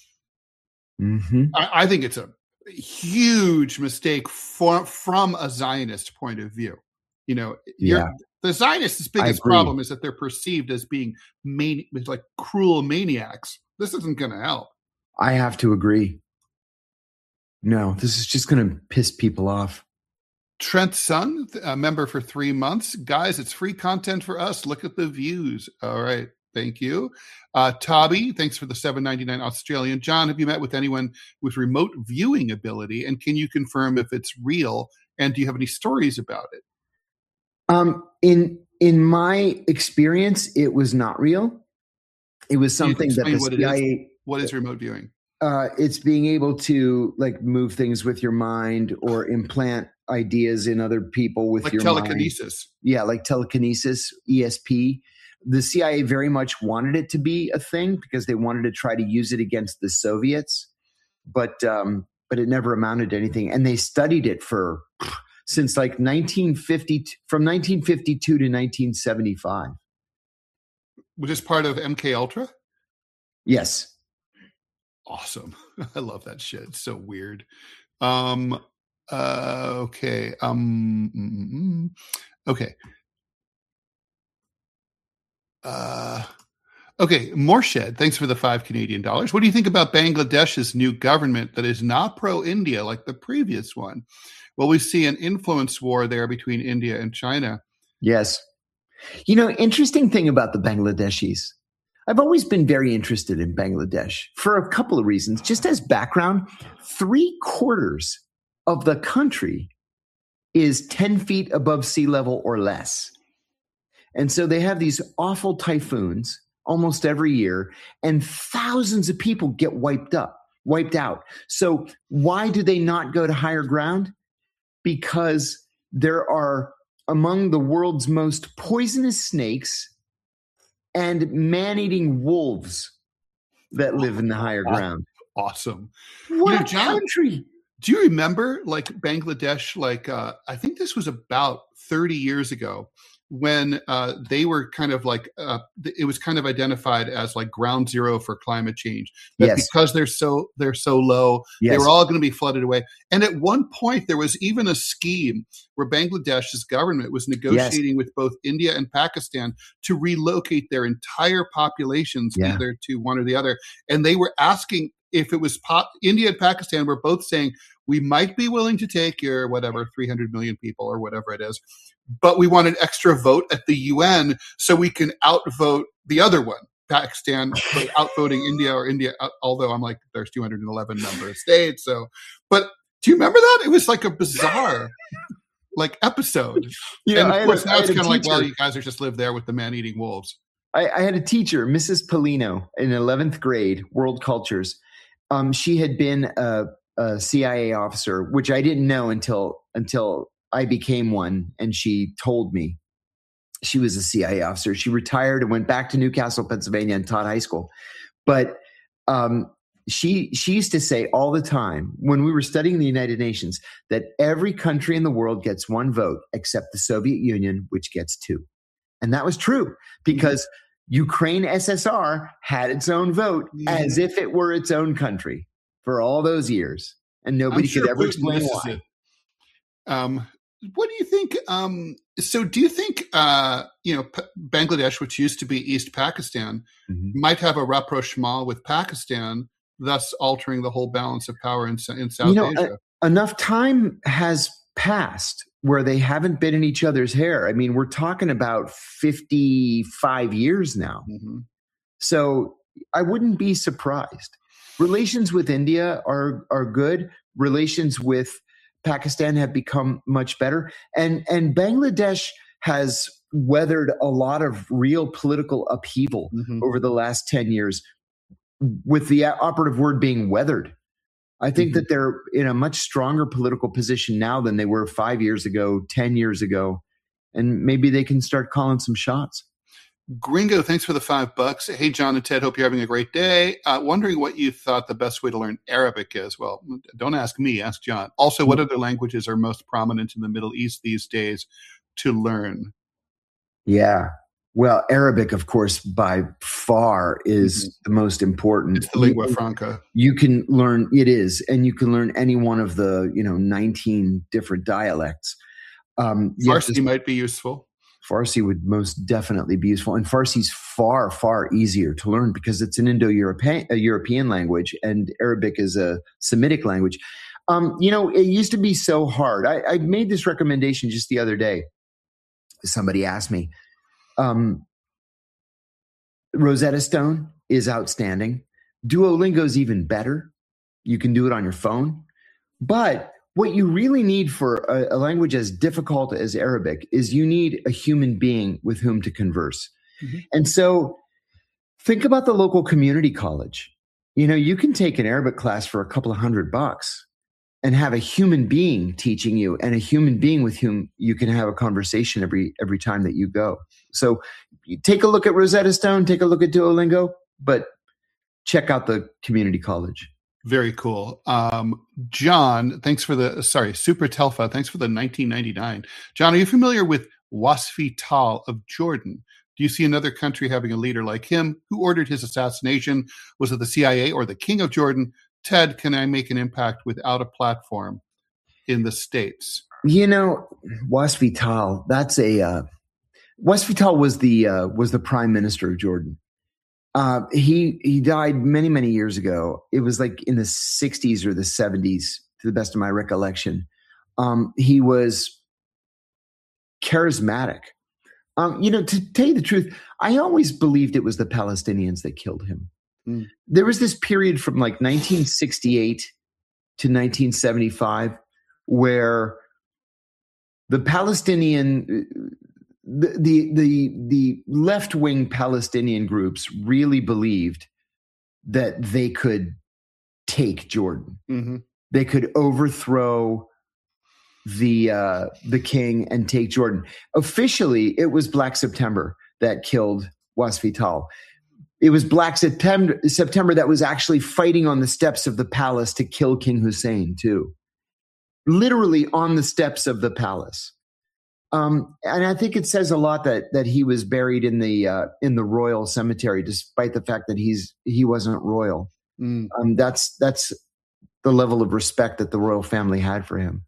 Mm-hmm. I, I think it's a huge mistake for, from a Zionist point of view. You know, you're, Yeah. the Zionists' biggest problem is that they're perceived as being mani- like cruel maniacs. This isn't going to help. I have to agree. No, this is just going to piss people off. Trent Sun, a member for three months. Guys, it's free content for us. Look at the views. All right. Thank you. Uh, Tobby, thanks for the seven ninety-nine Australian. John, have you met with anyone with remote viewing ability? And can you confirm if it's real? And do you have any stories about it? Um, in in my experience, it was not real. It was something that the what C I A. It is? What is remote viewing? Uh, it's being able to like move things with your mind or implant ideas in other people with like your telekinesis. Mind. Yeah, like telekinesis, E S P. The C I A very much wanted it to be a thing because they wanted to try to use it against the Soviets, but um, but it never amounted to anything. And they studied it for since like nineteen fifty, from nineteen fifty-two to nineteen seventy-five. Which is part of M K Ultra? Yes. Awesome. I love that shit. It's so weird. Um, uh, okay. Um, mm-mm. Okay. Uh, okay. Morshed, thanks for the five Canadian dollars. What do you think about Bangladesh's new government that is not pro-India like the previous one? Well, we see an influence war there between India and China. Yes. You know, interesting thing about the Bangladeshis. I've always been very interested in Bangladesh for a couple of reasons. Just as background, three quarters of the country is ten feet above sea level or less. And so they have these awful typhoons almost every year, and thousands of people get wiped up, wiped out. So why do they not go to higher ground? Because there are among the world's most poisonous snakes and man-eating wolves that live in the higher ground. Awesome. What you know, John, country? Do you remember like Bangladesh, like uh, I think this was about thirty years ago when uh, they were kind of like, uh, it was kind of identified as like ground zero for climate change. That yes. Because they're so, they're so low, yes. they were all going to be flooded away. And at one point there was even a scheme where Bangladesh's government was negotiating yes. with both India and Pakistan to relocate their entire populations yeah. either to one or the other. And they were asking if it was pop, India and Pakistan were both saying, we might be willing to take your whatever, three hundred million people or whatever it is, but we want an extra vote at the U N so we can outvote the other one, Pakistan, outvoting India or India, although I'm like, there's two hundred eleven member states. So, but do you remember that? It was like a bizarre like episode. Yeah, and of course a, now it's kind of like, well, you guys are just live there with the man-eating wolves. I, I had a teacher, Missus Polino, in eleventh grade, world cultures. Um, she had been a, a C I A officer, which I didn't know until until I became one, and she told me she was a C I A officer. She retired and went back to Newcastle, Pennsylvania, and taught high school. But um, she she used to say all the time when we were studying the United Nations that every country in the world gets one vote except the Soviet Union, which gets two. And that was true because mm-hmm. Ukraine S S R had its own vote yeah. as if it were its own country for all those years. And nobody sure could ever Putin explain why. Um, what do you think? Um, so do you think, uh, you know, P- Bangladesh, which used to be East Pakistan, mm-hmm. might have a rapprochement with Pakistan, thus altering the whole balance of power in, in South you know, Asia? A- enough time has passed where they haven't been in each other's hair. I mean, we're talking about fifty-five years now. Mm-hmm. So I wouldn't be surprised. Relations with India are are good. Relations with Pakistan have become much better. And, and Bangladesh has weathered a lot of real political upheaval mm-hmm. over the last ten years, with the operative word being weathered. I think mm-hmm. that they're in a much stronger political position now than they were five years ago, ten years ago, and maybe they can start calling some shots. Gringo, thanks for the five bucks. Hey, John and Ted, hope you're having a great day. Uh, wondering what you thought the best way to learn Arabic is. Well, don't ask me, ask John. Also, what other languages are most prominent in the Middle East these days to learn? Yeah. Well, Arabic, of course, by far is mm-hmm. the most important. It's the lingua franca. You can learn, it is, and you can learn any one of the, you know, nineteen different dialects. Um, Farsi yes, might be useful. Farsi would most definitely be useful. And Farsi's far, far easier to learn because it's an Indo-European a European language, and Arabic is a Semitic language. Um, you know, it used to be so hard. I, I made this recommendation just the other day. Somebody asked me. Um, Rosetta Stone is outstanding. Duolingo is even better. You can do it on your phone. But what you really need for a, a language as difficult as Arabic is you need a human being with whom to converse. Mm-hmm. And so think about the local community college. You know, you can take an Arabic class for a couple of hundred bucks and have a human being teaching you and a human being with whom you can have a conversation every every time that you go. So take a look at Rosetta Stone, take a look at Duolingo, but check out the community college. Very cool. Um, John, thanks for the, sorry, Super Telfa, thanks for the nineteen ninety-nine. John, are you familiar with Wasfi Tal of Jordan? Do you see another country having a leader like him? Who ordered his assassination? Was it the C I A or the King of Jordan? Ted, can I make an impact without a platform in the States? You know, Wasfi Tal, that's a, uh, Wasfi Tal was the, uh, was the prime minister of Jordan. Uh, he he died many, many years ago. It was like in the sixties or the seventies, to the best of my recollection. Um, he was charismatic. Um, you know, to tell you the truth, I always believed it was the Palestinians that killed him. Mm. There was this period from like nineteen sixty-eight to nineteen seventy-five where the Palestinian... The, the the the left-wing Palestinian groups really believed that they could take Jordan. Mm-hmm. They could overthrow the uh, the king and take Jordan. Officially, it was Black September that killed Wasfi Tal. It was Black September, September that was actually fighting on the steps of the palace to kill King Hussein too. Literally on the steps of the palace. Um, and I think it says a lot that that he was buried in the uh, in the royal cemetery, despite the fact that he's he wasn't royal. Mm. Um, that's that's the level of respect that the royal family had for him.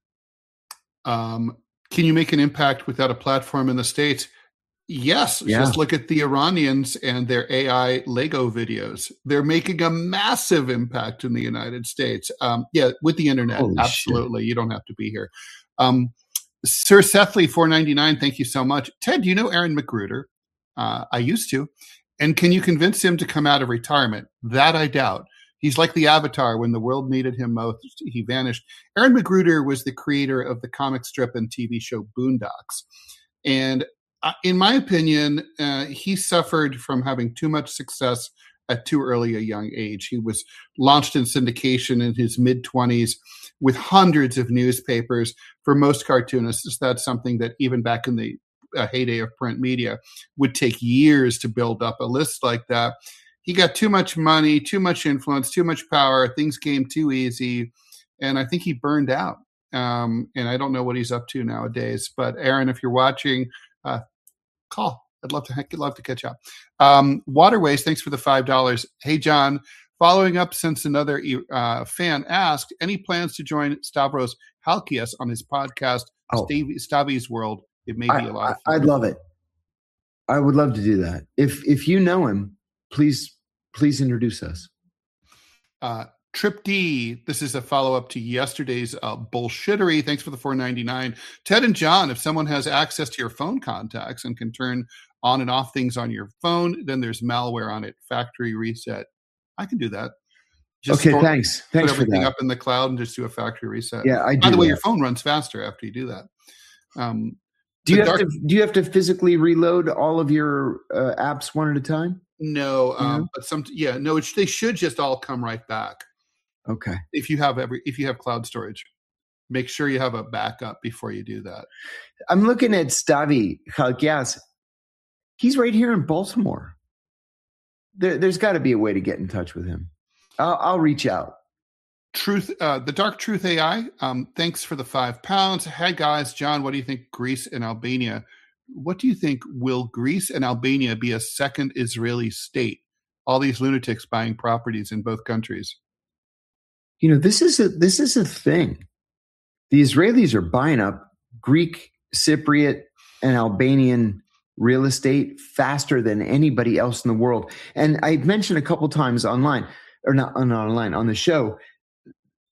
Um, can you make an impact without a platform in the States? Yes. Yeah. Just look at the Iranians and their A I Lego videos. They're making a massive impact in the United States. Um, yeah, with the internet, Holy absolutely. Shit. You don't have to be here. Um, Sir Sethley four ninety-nine, thank you so much. Ted, do you know Aaron McGruder? Uh, I used to. And can you convince him to come out of retirement? That I doubt. He's like the Avatar. When the world needed him most, he vanished. Aaron McGruder was the creator of the comic strip and T V show Boondocks. And uh, in my opinion, uh, he suffered from having too much success at too early a young age. He was launched in syndication in his mid-twenties with hundreds of newspapers. For most cartoonists, that's something that even back in the uh, heyday of print media would take years to build up a list like that. He got too much money, too much influence, too much power. Things came too easy. And I think he burned out. Um, and I don't know what he's up to nowadays. But Aaron, if you're watching, uh, call. I'd love to I'd love to catch up. Um, Waterways, thanks for the five dollars. Hey, John, following up since another uh, fan asked, any plans to join Stavros Halkias on his podcast, oh. Stavi's World? It may I, be a lot of fun. I'd love it. I would love to do that. If if you know him, please please introduce us. Uh, Trip D, this is a follow-up to yesterday's uh, bullshittery. Thanks for the four ninety-nine. Ted and John, if someone has access to your phone contacts and can turn on and off things on your phone, then there's malware on it. Factory reset. I can do that. Just okay, store, thanks. Thanks put everything for that. up in the cloud and just do a factory reset. Yeah, I do. By the way, that. your phone runs faster after you do that. Um, do you have dark- to do you have to physically reload all of your uh, apps one at a time? No, um, mm-hmm. but some yeah, no, it, they should just all come right back. Okay. If you have every if you have cloud storage, make sure you have a backup before you do that. I'm looking at Stavi Halkias. He's right here in Baltimore. There, there's got to be a way to get in touch with him. I'll, I'll reach out. Truth, uh, the Dark Truth A I. Um, thanks for the five pounds. Hey guys, John, what do you think? Greece and Albania. What do you think? Will Greece and Albania be a second Israeli state? All these lunatics buying properties in both countries. You know, this is a this is a thing. The Israelis are buying up Greek, Cypriot, and Albanian real estate faster than anybody else in the world. And I mentioned a couple times online, or not, not online, on the show,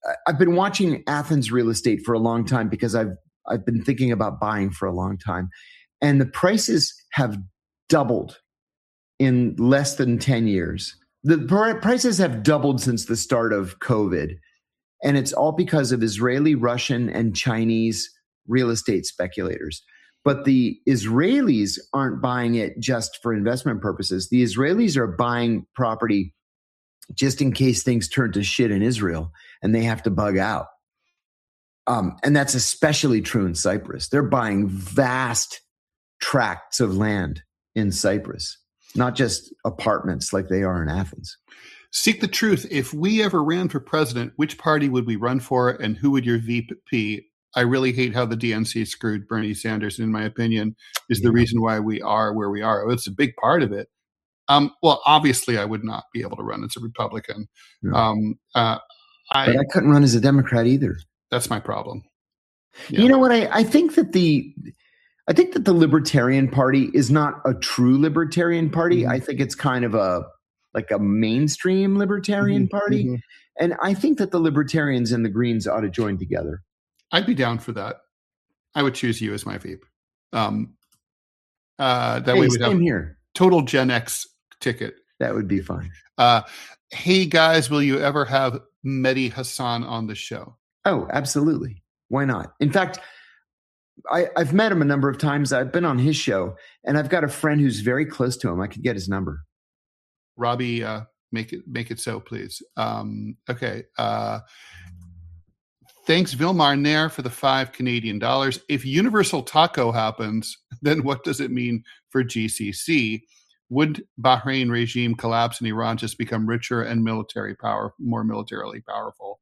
I've been watching Athens real estate for a long time because I've I've been thinking about buying for a long time, and the prices have doubled in less than ten years. The pr- prices have doubled since the start of COVID, and it's all because of Israeli, Russian, and Chinese real estate speculators. But the Israelis aren't buying it just for investment purposes. The Israelis are buying property just in case things turn to shit in Israel and they have to bug out. Um, and that's especially true in Cyprus. They're buying vast tracts of land in Cyprus, not just apartments like they are in Athens. Seek the truth. If we ever ran for president, which party would we run for and who would your V P? I really hate how the D N C screwed Bernie Sanders, in my opinion, is the reason why we are where we are. It's a big part of it. Um, well, obviously, I would not be able to run as a Republican. No. Um, uh, I, but I couldn't run as a Democrat either. That's my problem. Yeah. You know what? I, I think that the I think that the Libertarian Party is not a true Libertarian Party. Mm-hmm. I think it's kind of a like a mainstream Libertarian mm-hmm. Party. Mm-hmm. And I think that the Libertarians and the Greens ought to join together. I'd be down for that. I would choose you as my V P. Um, uh, that hey, way we'd have here. Total Gen X ticket. That would be fine. Uh, hey, guys, will you ever have Mehdi Hasan on the show? Oh, absolutely. Why not? In fact, I, I've met him a number of times. I've been on his show, and I've got a friend who's very close to him. I could get his number. Robbie, uh, make it make it so, please. Um, okay. Uh, thanks, Vilmar Nair, for the five Canadian dollars. If Universal Taco happens, then what does it mean for G C C? Would Bahrain regime collapse and Iran just become richer and military power, more militarily powerful?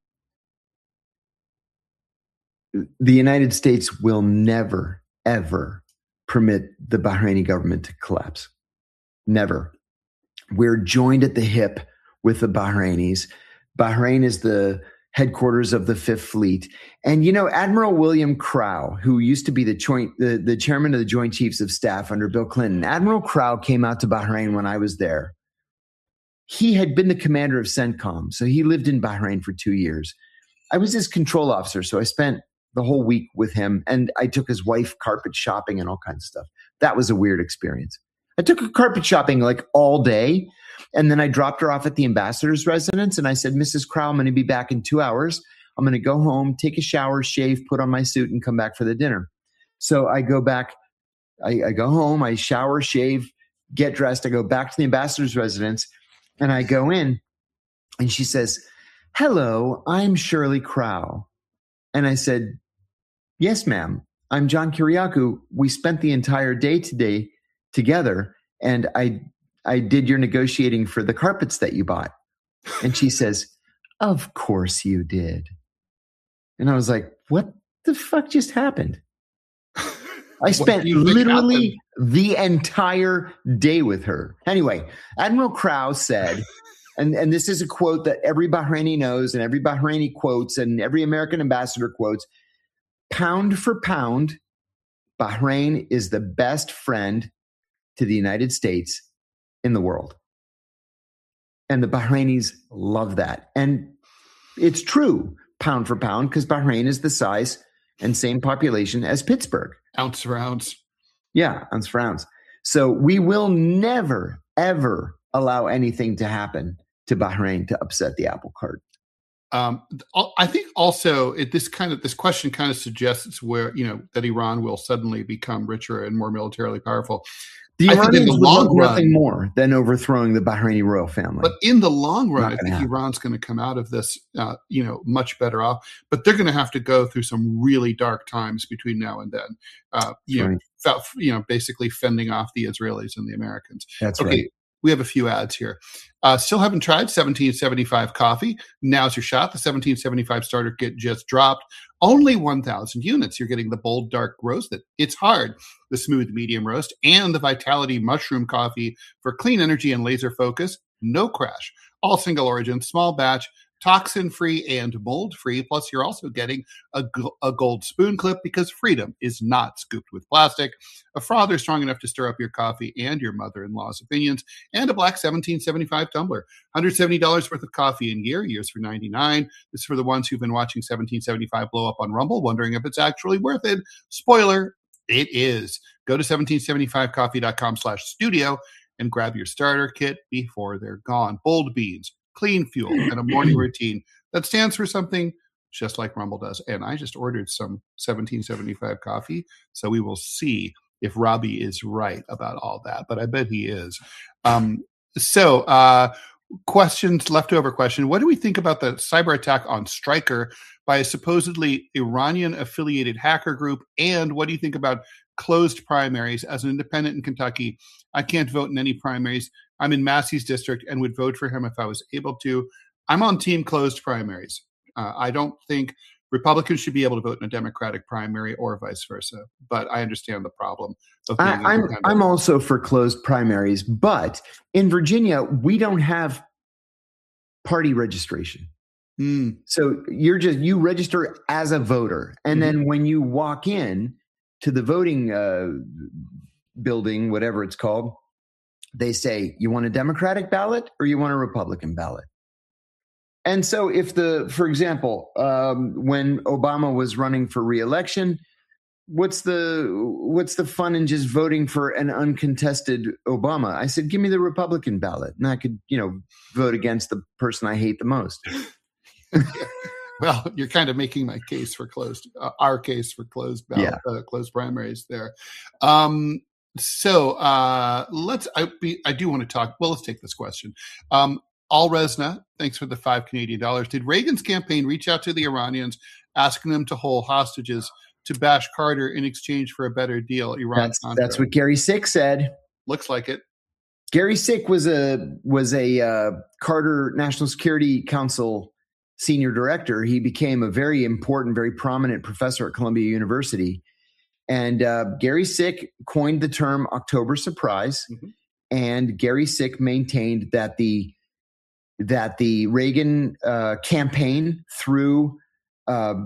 The United States will never, ever permit the Bahraini government to collapse. Never. We're joined at the hip with the Bahrainis. Bahrain is the headquarters of the Fifth Fleet. And, you know, Admiral William Crow, who used to be the joint, the, the chairman of the Joint Chiefs of Staff under Bill Clinton, Admiral Crow came out to Bahrain when I was there. He had been the commander of CENTCOM, so he lived in Bahrain for two years. I was his control officer, so I spent the whole week with him, and I took his wife carpet shopping and all kinds of stuff. That was a weird experience. I took her carpet shopping like all day, and then I dropped her off at the ambassador's residence, and I said, Missus Crow, I'm going to be back in two hours. I'm going to go home, take a shower, shave, put on my suit, and come back for the dinner. So I go back, I, I go home, I shower, shave, get dressed. I go back to the ambassador's residence, and I go in, and she says, hello, I'm Shirley Crow. And I said, yes, ma'am. I'm John Kiriakou. We spent the entire day today together, and I I did your negotiating for the carpets that you bought. And she says, of course you did. And I was like, what the fuck just happened? I spent literally the entire day with her. Anyway, Admiral Crow said, and, and this is a quote that every Bahraini knows and every Bahraini quotes and every American ambassador quotes, pound for pound, Bahrain is the best friend to the United States in the world. And the Bahrainis love that. And it's true, pound for pound, because Bahrain is the size and same population as Pittsburgh. Ounce for ounce. Yeah, ounce for ounce. So we will never, ever allow anything to happen to Bahrain to upset the apple cart. Um, I think also it, this kind of this question kind of suggests where, you know, that Iran will suddenly become richer and more militarily powerful. The Iranians would love nothing more than overthrowing the Bahraini royal family. But in the long run, I think happen. Iran's going to come out of this, uh, you know, much better off. But they're going to have to go through some really dark times between now and then. Uh, you right. know, you know, basically fending off the Israelis and the Americans. That's okay. right. We have a few ads here. Uh, still haven't tried seventeen seventy-five coffee. Now's your shot. The seventeen seventy-five starter kit just dropped. Only one thousand units. You're getting the bold, dark roasted. It's hard. The smooth, medium roast and the Vitality mushroom coffee for clean energy and laser focus. No crash. All single origin, small batch. toxin-free and mold-free. Plus, you're also getting a, a gold spoon clip because freedom is not scooped with plastic, a frother strong enough to stir up your coffee and your mother-in-law's opinions, and a black seventeen seventy-five tumbler. one hundred seventy dollars worth of coffee in gear, years for ninety-nine dollars. This is for the ones who've been watching seventeen seventy-five blow up on Rumble, wondering if it's actually worth it. Spoiler, it is. Go to seventeen seventy-five coffee dot com slash studio and grab your starter kit before they're gone. Bold beans, clean fuel, and a morning routine that stands for something just like Rumble does. And I just ordered some seventeen seventy-five coffee, so we will see if Robbie is right about all that. But I bet he is. Um, so uh, questions, leftover question. What do we think about the cyber attack on Stryker by a supposedly Iranian-affiliated hacker group? And what do you think about closed primaries? As an independent in Kentucky, I can't vote in any primaries. I'm in Massey's district and would vote for him if I was able to. I'm on team closed primaries. Uh, I don't think Republicans should be able to vote in a Democratic primary or vice versa, but I understand the problem of being I, I'm, I'm also for closed primaries, but in Virginia, we don't have party registration. Mm. So you're just, you register as a voter. And mm-hmm. then when you walk in to the voting uh, building, whatever it's called, they say, you want a Democratic ballot or you want a Republican ballot? And so if the, for example, um, when Obama was running for re-election, what's the, what's the fun in just voting for an uncontested Obama? I said, give me the Republican ballot and I could, you know, vote against the person I hate the most. Well, you're kind of making my case for closed, uh, our case for closed ballot, yeah. uh, closed primaries there. Um, so uh, let's, I, be, I do want to talk, well, let's take this question. Um, Al Resna, thanks for the five Canadian dollars. Did Reagan's campaign reach out to the Iranians, asking them to hold hostages to bash Carter in exchange for a better deal? Iran that's, that's what Gary Sick said. Looks like it. Gary Sick was a was a uh, Carter National Security Council senior director. He became a very important, very prominent professor at Columbia University. And uh, Gary Sick coined the term October surprise. Mm-hmm. And Gary Sick maintained that the that the Reagan uh, campaign through uh,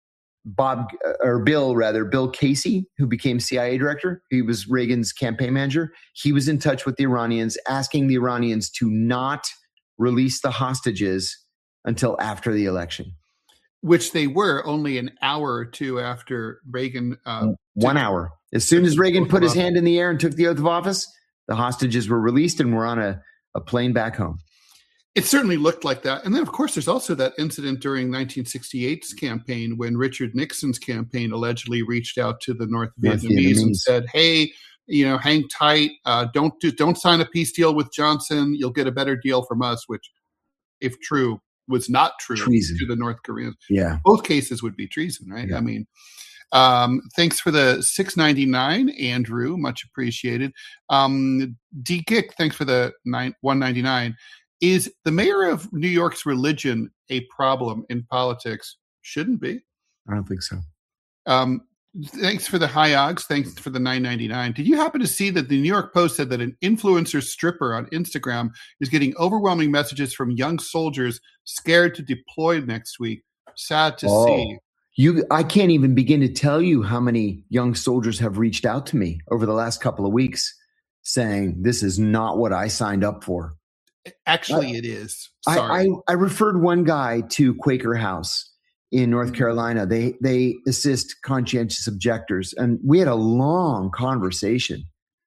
Bob or Bill, rather, Bill Casey, who became C I A director. He was Reagan's campaign manager. He was in touch with the Iranians, asking the Iranians to not release the hostages until after the election. Which they were only an hour or two after Reagan. Uh, One took, hour. As soon as Reagan put his hand in the air and took the oath of office, the hostages were released and were on a, a plane back home. It certainly looked like that. And then, of course, there's also that incident during nineteen sixty-eight's campaign when Richard Nixon's campaign allegedly reached out to the North, North Vietnamese, Vietnamese and said, hey, you know, hang tight. Uh, don't do, don't sign a peace deal with Johnson. You'll get a better deal from us, which, if true, was not true treason. To the North Koreans. Yeah. Both cases would be treason, right? Yeah. I mean, um, thanks for the six ninety-nine, Andrew. Much appreciated. Um, D Kick, thanks for the nine, one ninety-nine. Is the mayor of New York's religion a problem in politics? Shouldn't be. I don't think so. Um, thanks for the high Ogs. Thanks for the nine ninety-nine. Did you happen to see that the New York Post said that an influencer stripper on Instagram is getting overwhelming messages from young soldiers scared to deploy next week? Sad to oh, see. You, I can't even begin to tell you how many young soldiers have reached out to me over the last couple of weeks saying this is not what I signed up for. Actually, uh, it is. Sorry. I, I, I referred one guy to Quaker House in North Carolina. They they assist conscientious objectors, and we had a long conversation.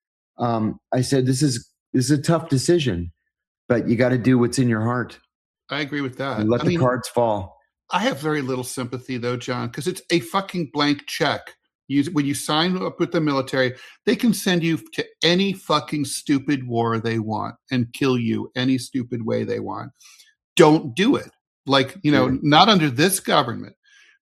Um, I said, "This is this is a tough decision, but you got to do what's in your heart." I agree with that. And let I the mean, cards fall. I have very little sympathy, though, John, because it's a fucking blank check. You, when you sign up with the military, they can send you to any fucking stupid war they want and kill you any stupid way they want. Don't do it. Like, you know, yeah. Not under this government.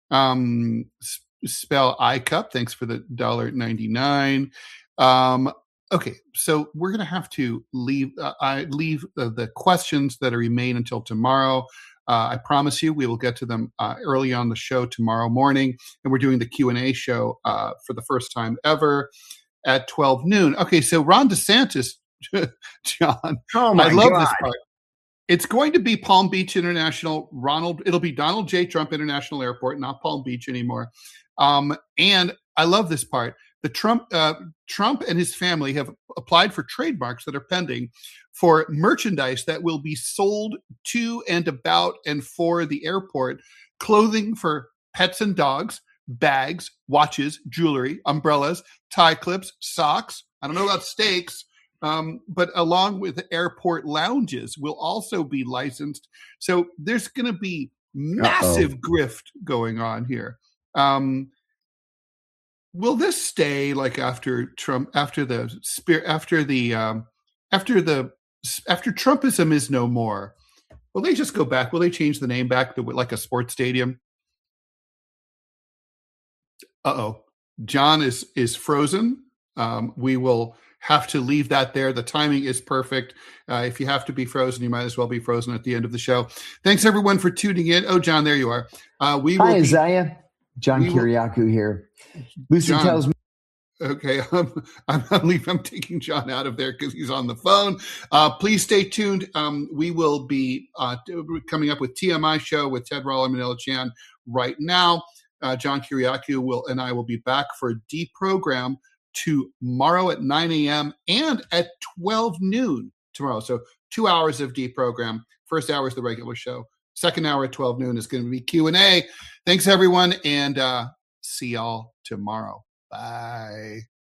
Um, spell I cup. Thanks for the one dollar ninety-nine. Um, okay, so we're going to have to leave. Uh, I leave uh, the questions that remain until tomorrow. Uh, I promise you we will get to them uh, early on the show tomorrow morning. And we're doing the Q and A show uh, for the first time ever at twelve noon. Okay, so Ron DeSantis, John. Oh, my I love God. this part. It's going to be Palm Beach International Ronald. It'll be Donald J. Trump International Airport, not Palm Beach anymore. Um, and I love this part. The Trump uh, Trump and his family have applied for trademarks that are pending for merchandise that will be sold to and about and for the airport, clothing for pets and dogs, bags, watches, jewelry, umbrellas, tie clips, socks. I don't know about steaks. Um, but along with airport lounges will also be licensed. So there's going to be massive Uh-oh. grift going on here. Um, will this stay like after Trump, after the spirit, after the, um, after the, after Trumpism is no more? Will they just go back? Will they change the name back to like a sports stadium? Uh-oh. John is, is frozen. Um, we will have to leave that there. The timing is perfect. Uh, if you have to be frozen, you might as well be frozen at the end of the show. Thanks, everyone, for tuning in. Oh, John, there you are. Uh, we Hi, will be, Isaiah. John Kiriakou will, here. Lucy John, tells me. Okay, um, I'm, I'm, leaving, I'm taking John out of there because he's on the phone. Uh, please stay tuned. Um, we will be uh, coming up with T M I Show with Ted Rall and Manila Chan right now. Uh, John Kiriakou will and I will be back for a deprogram tomorrow at nine a.m. and at twelve noon tomorrow. So two hours of deprogram. First hour is the regular show. Second hour at twelve noon is going to be Q and A. Thanks, everyone, and uh, see y'all tomorrow. Bye.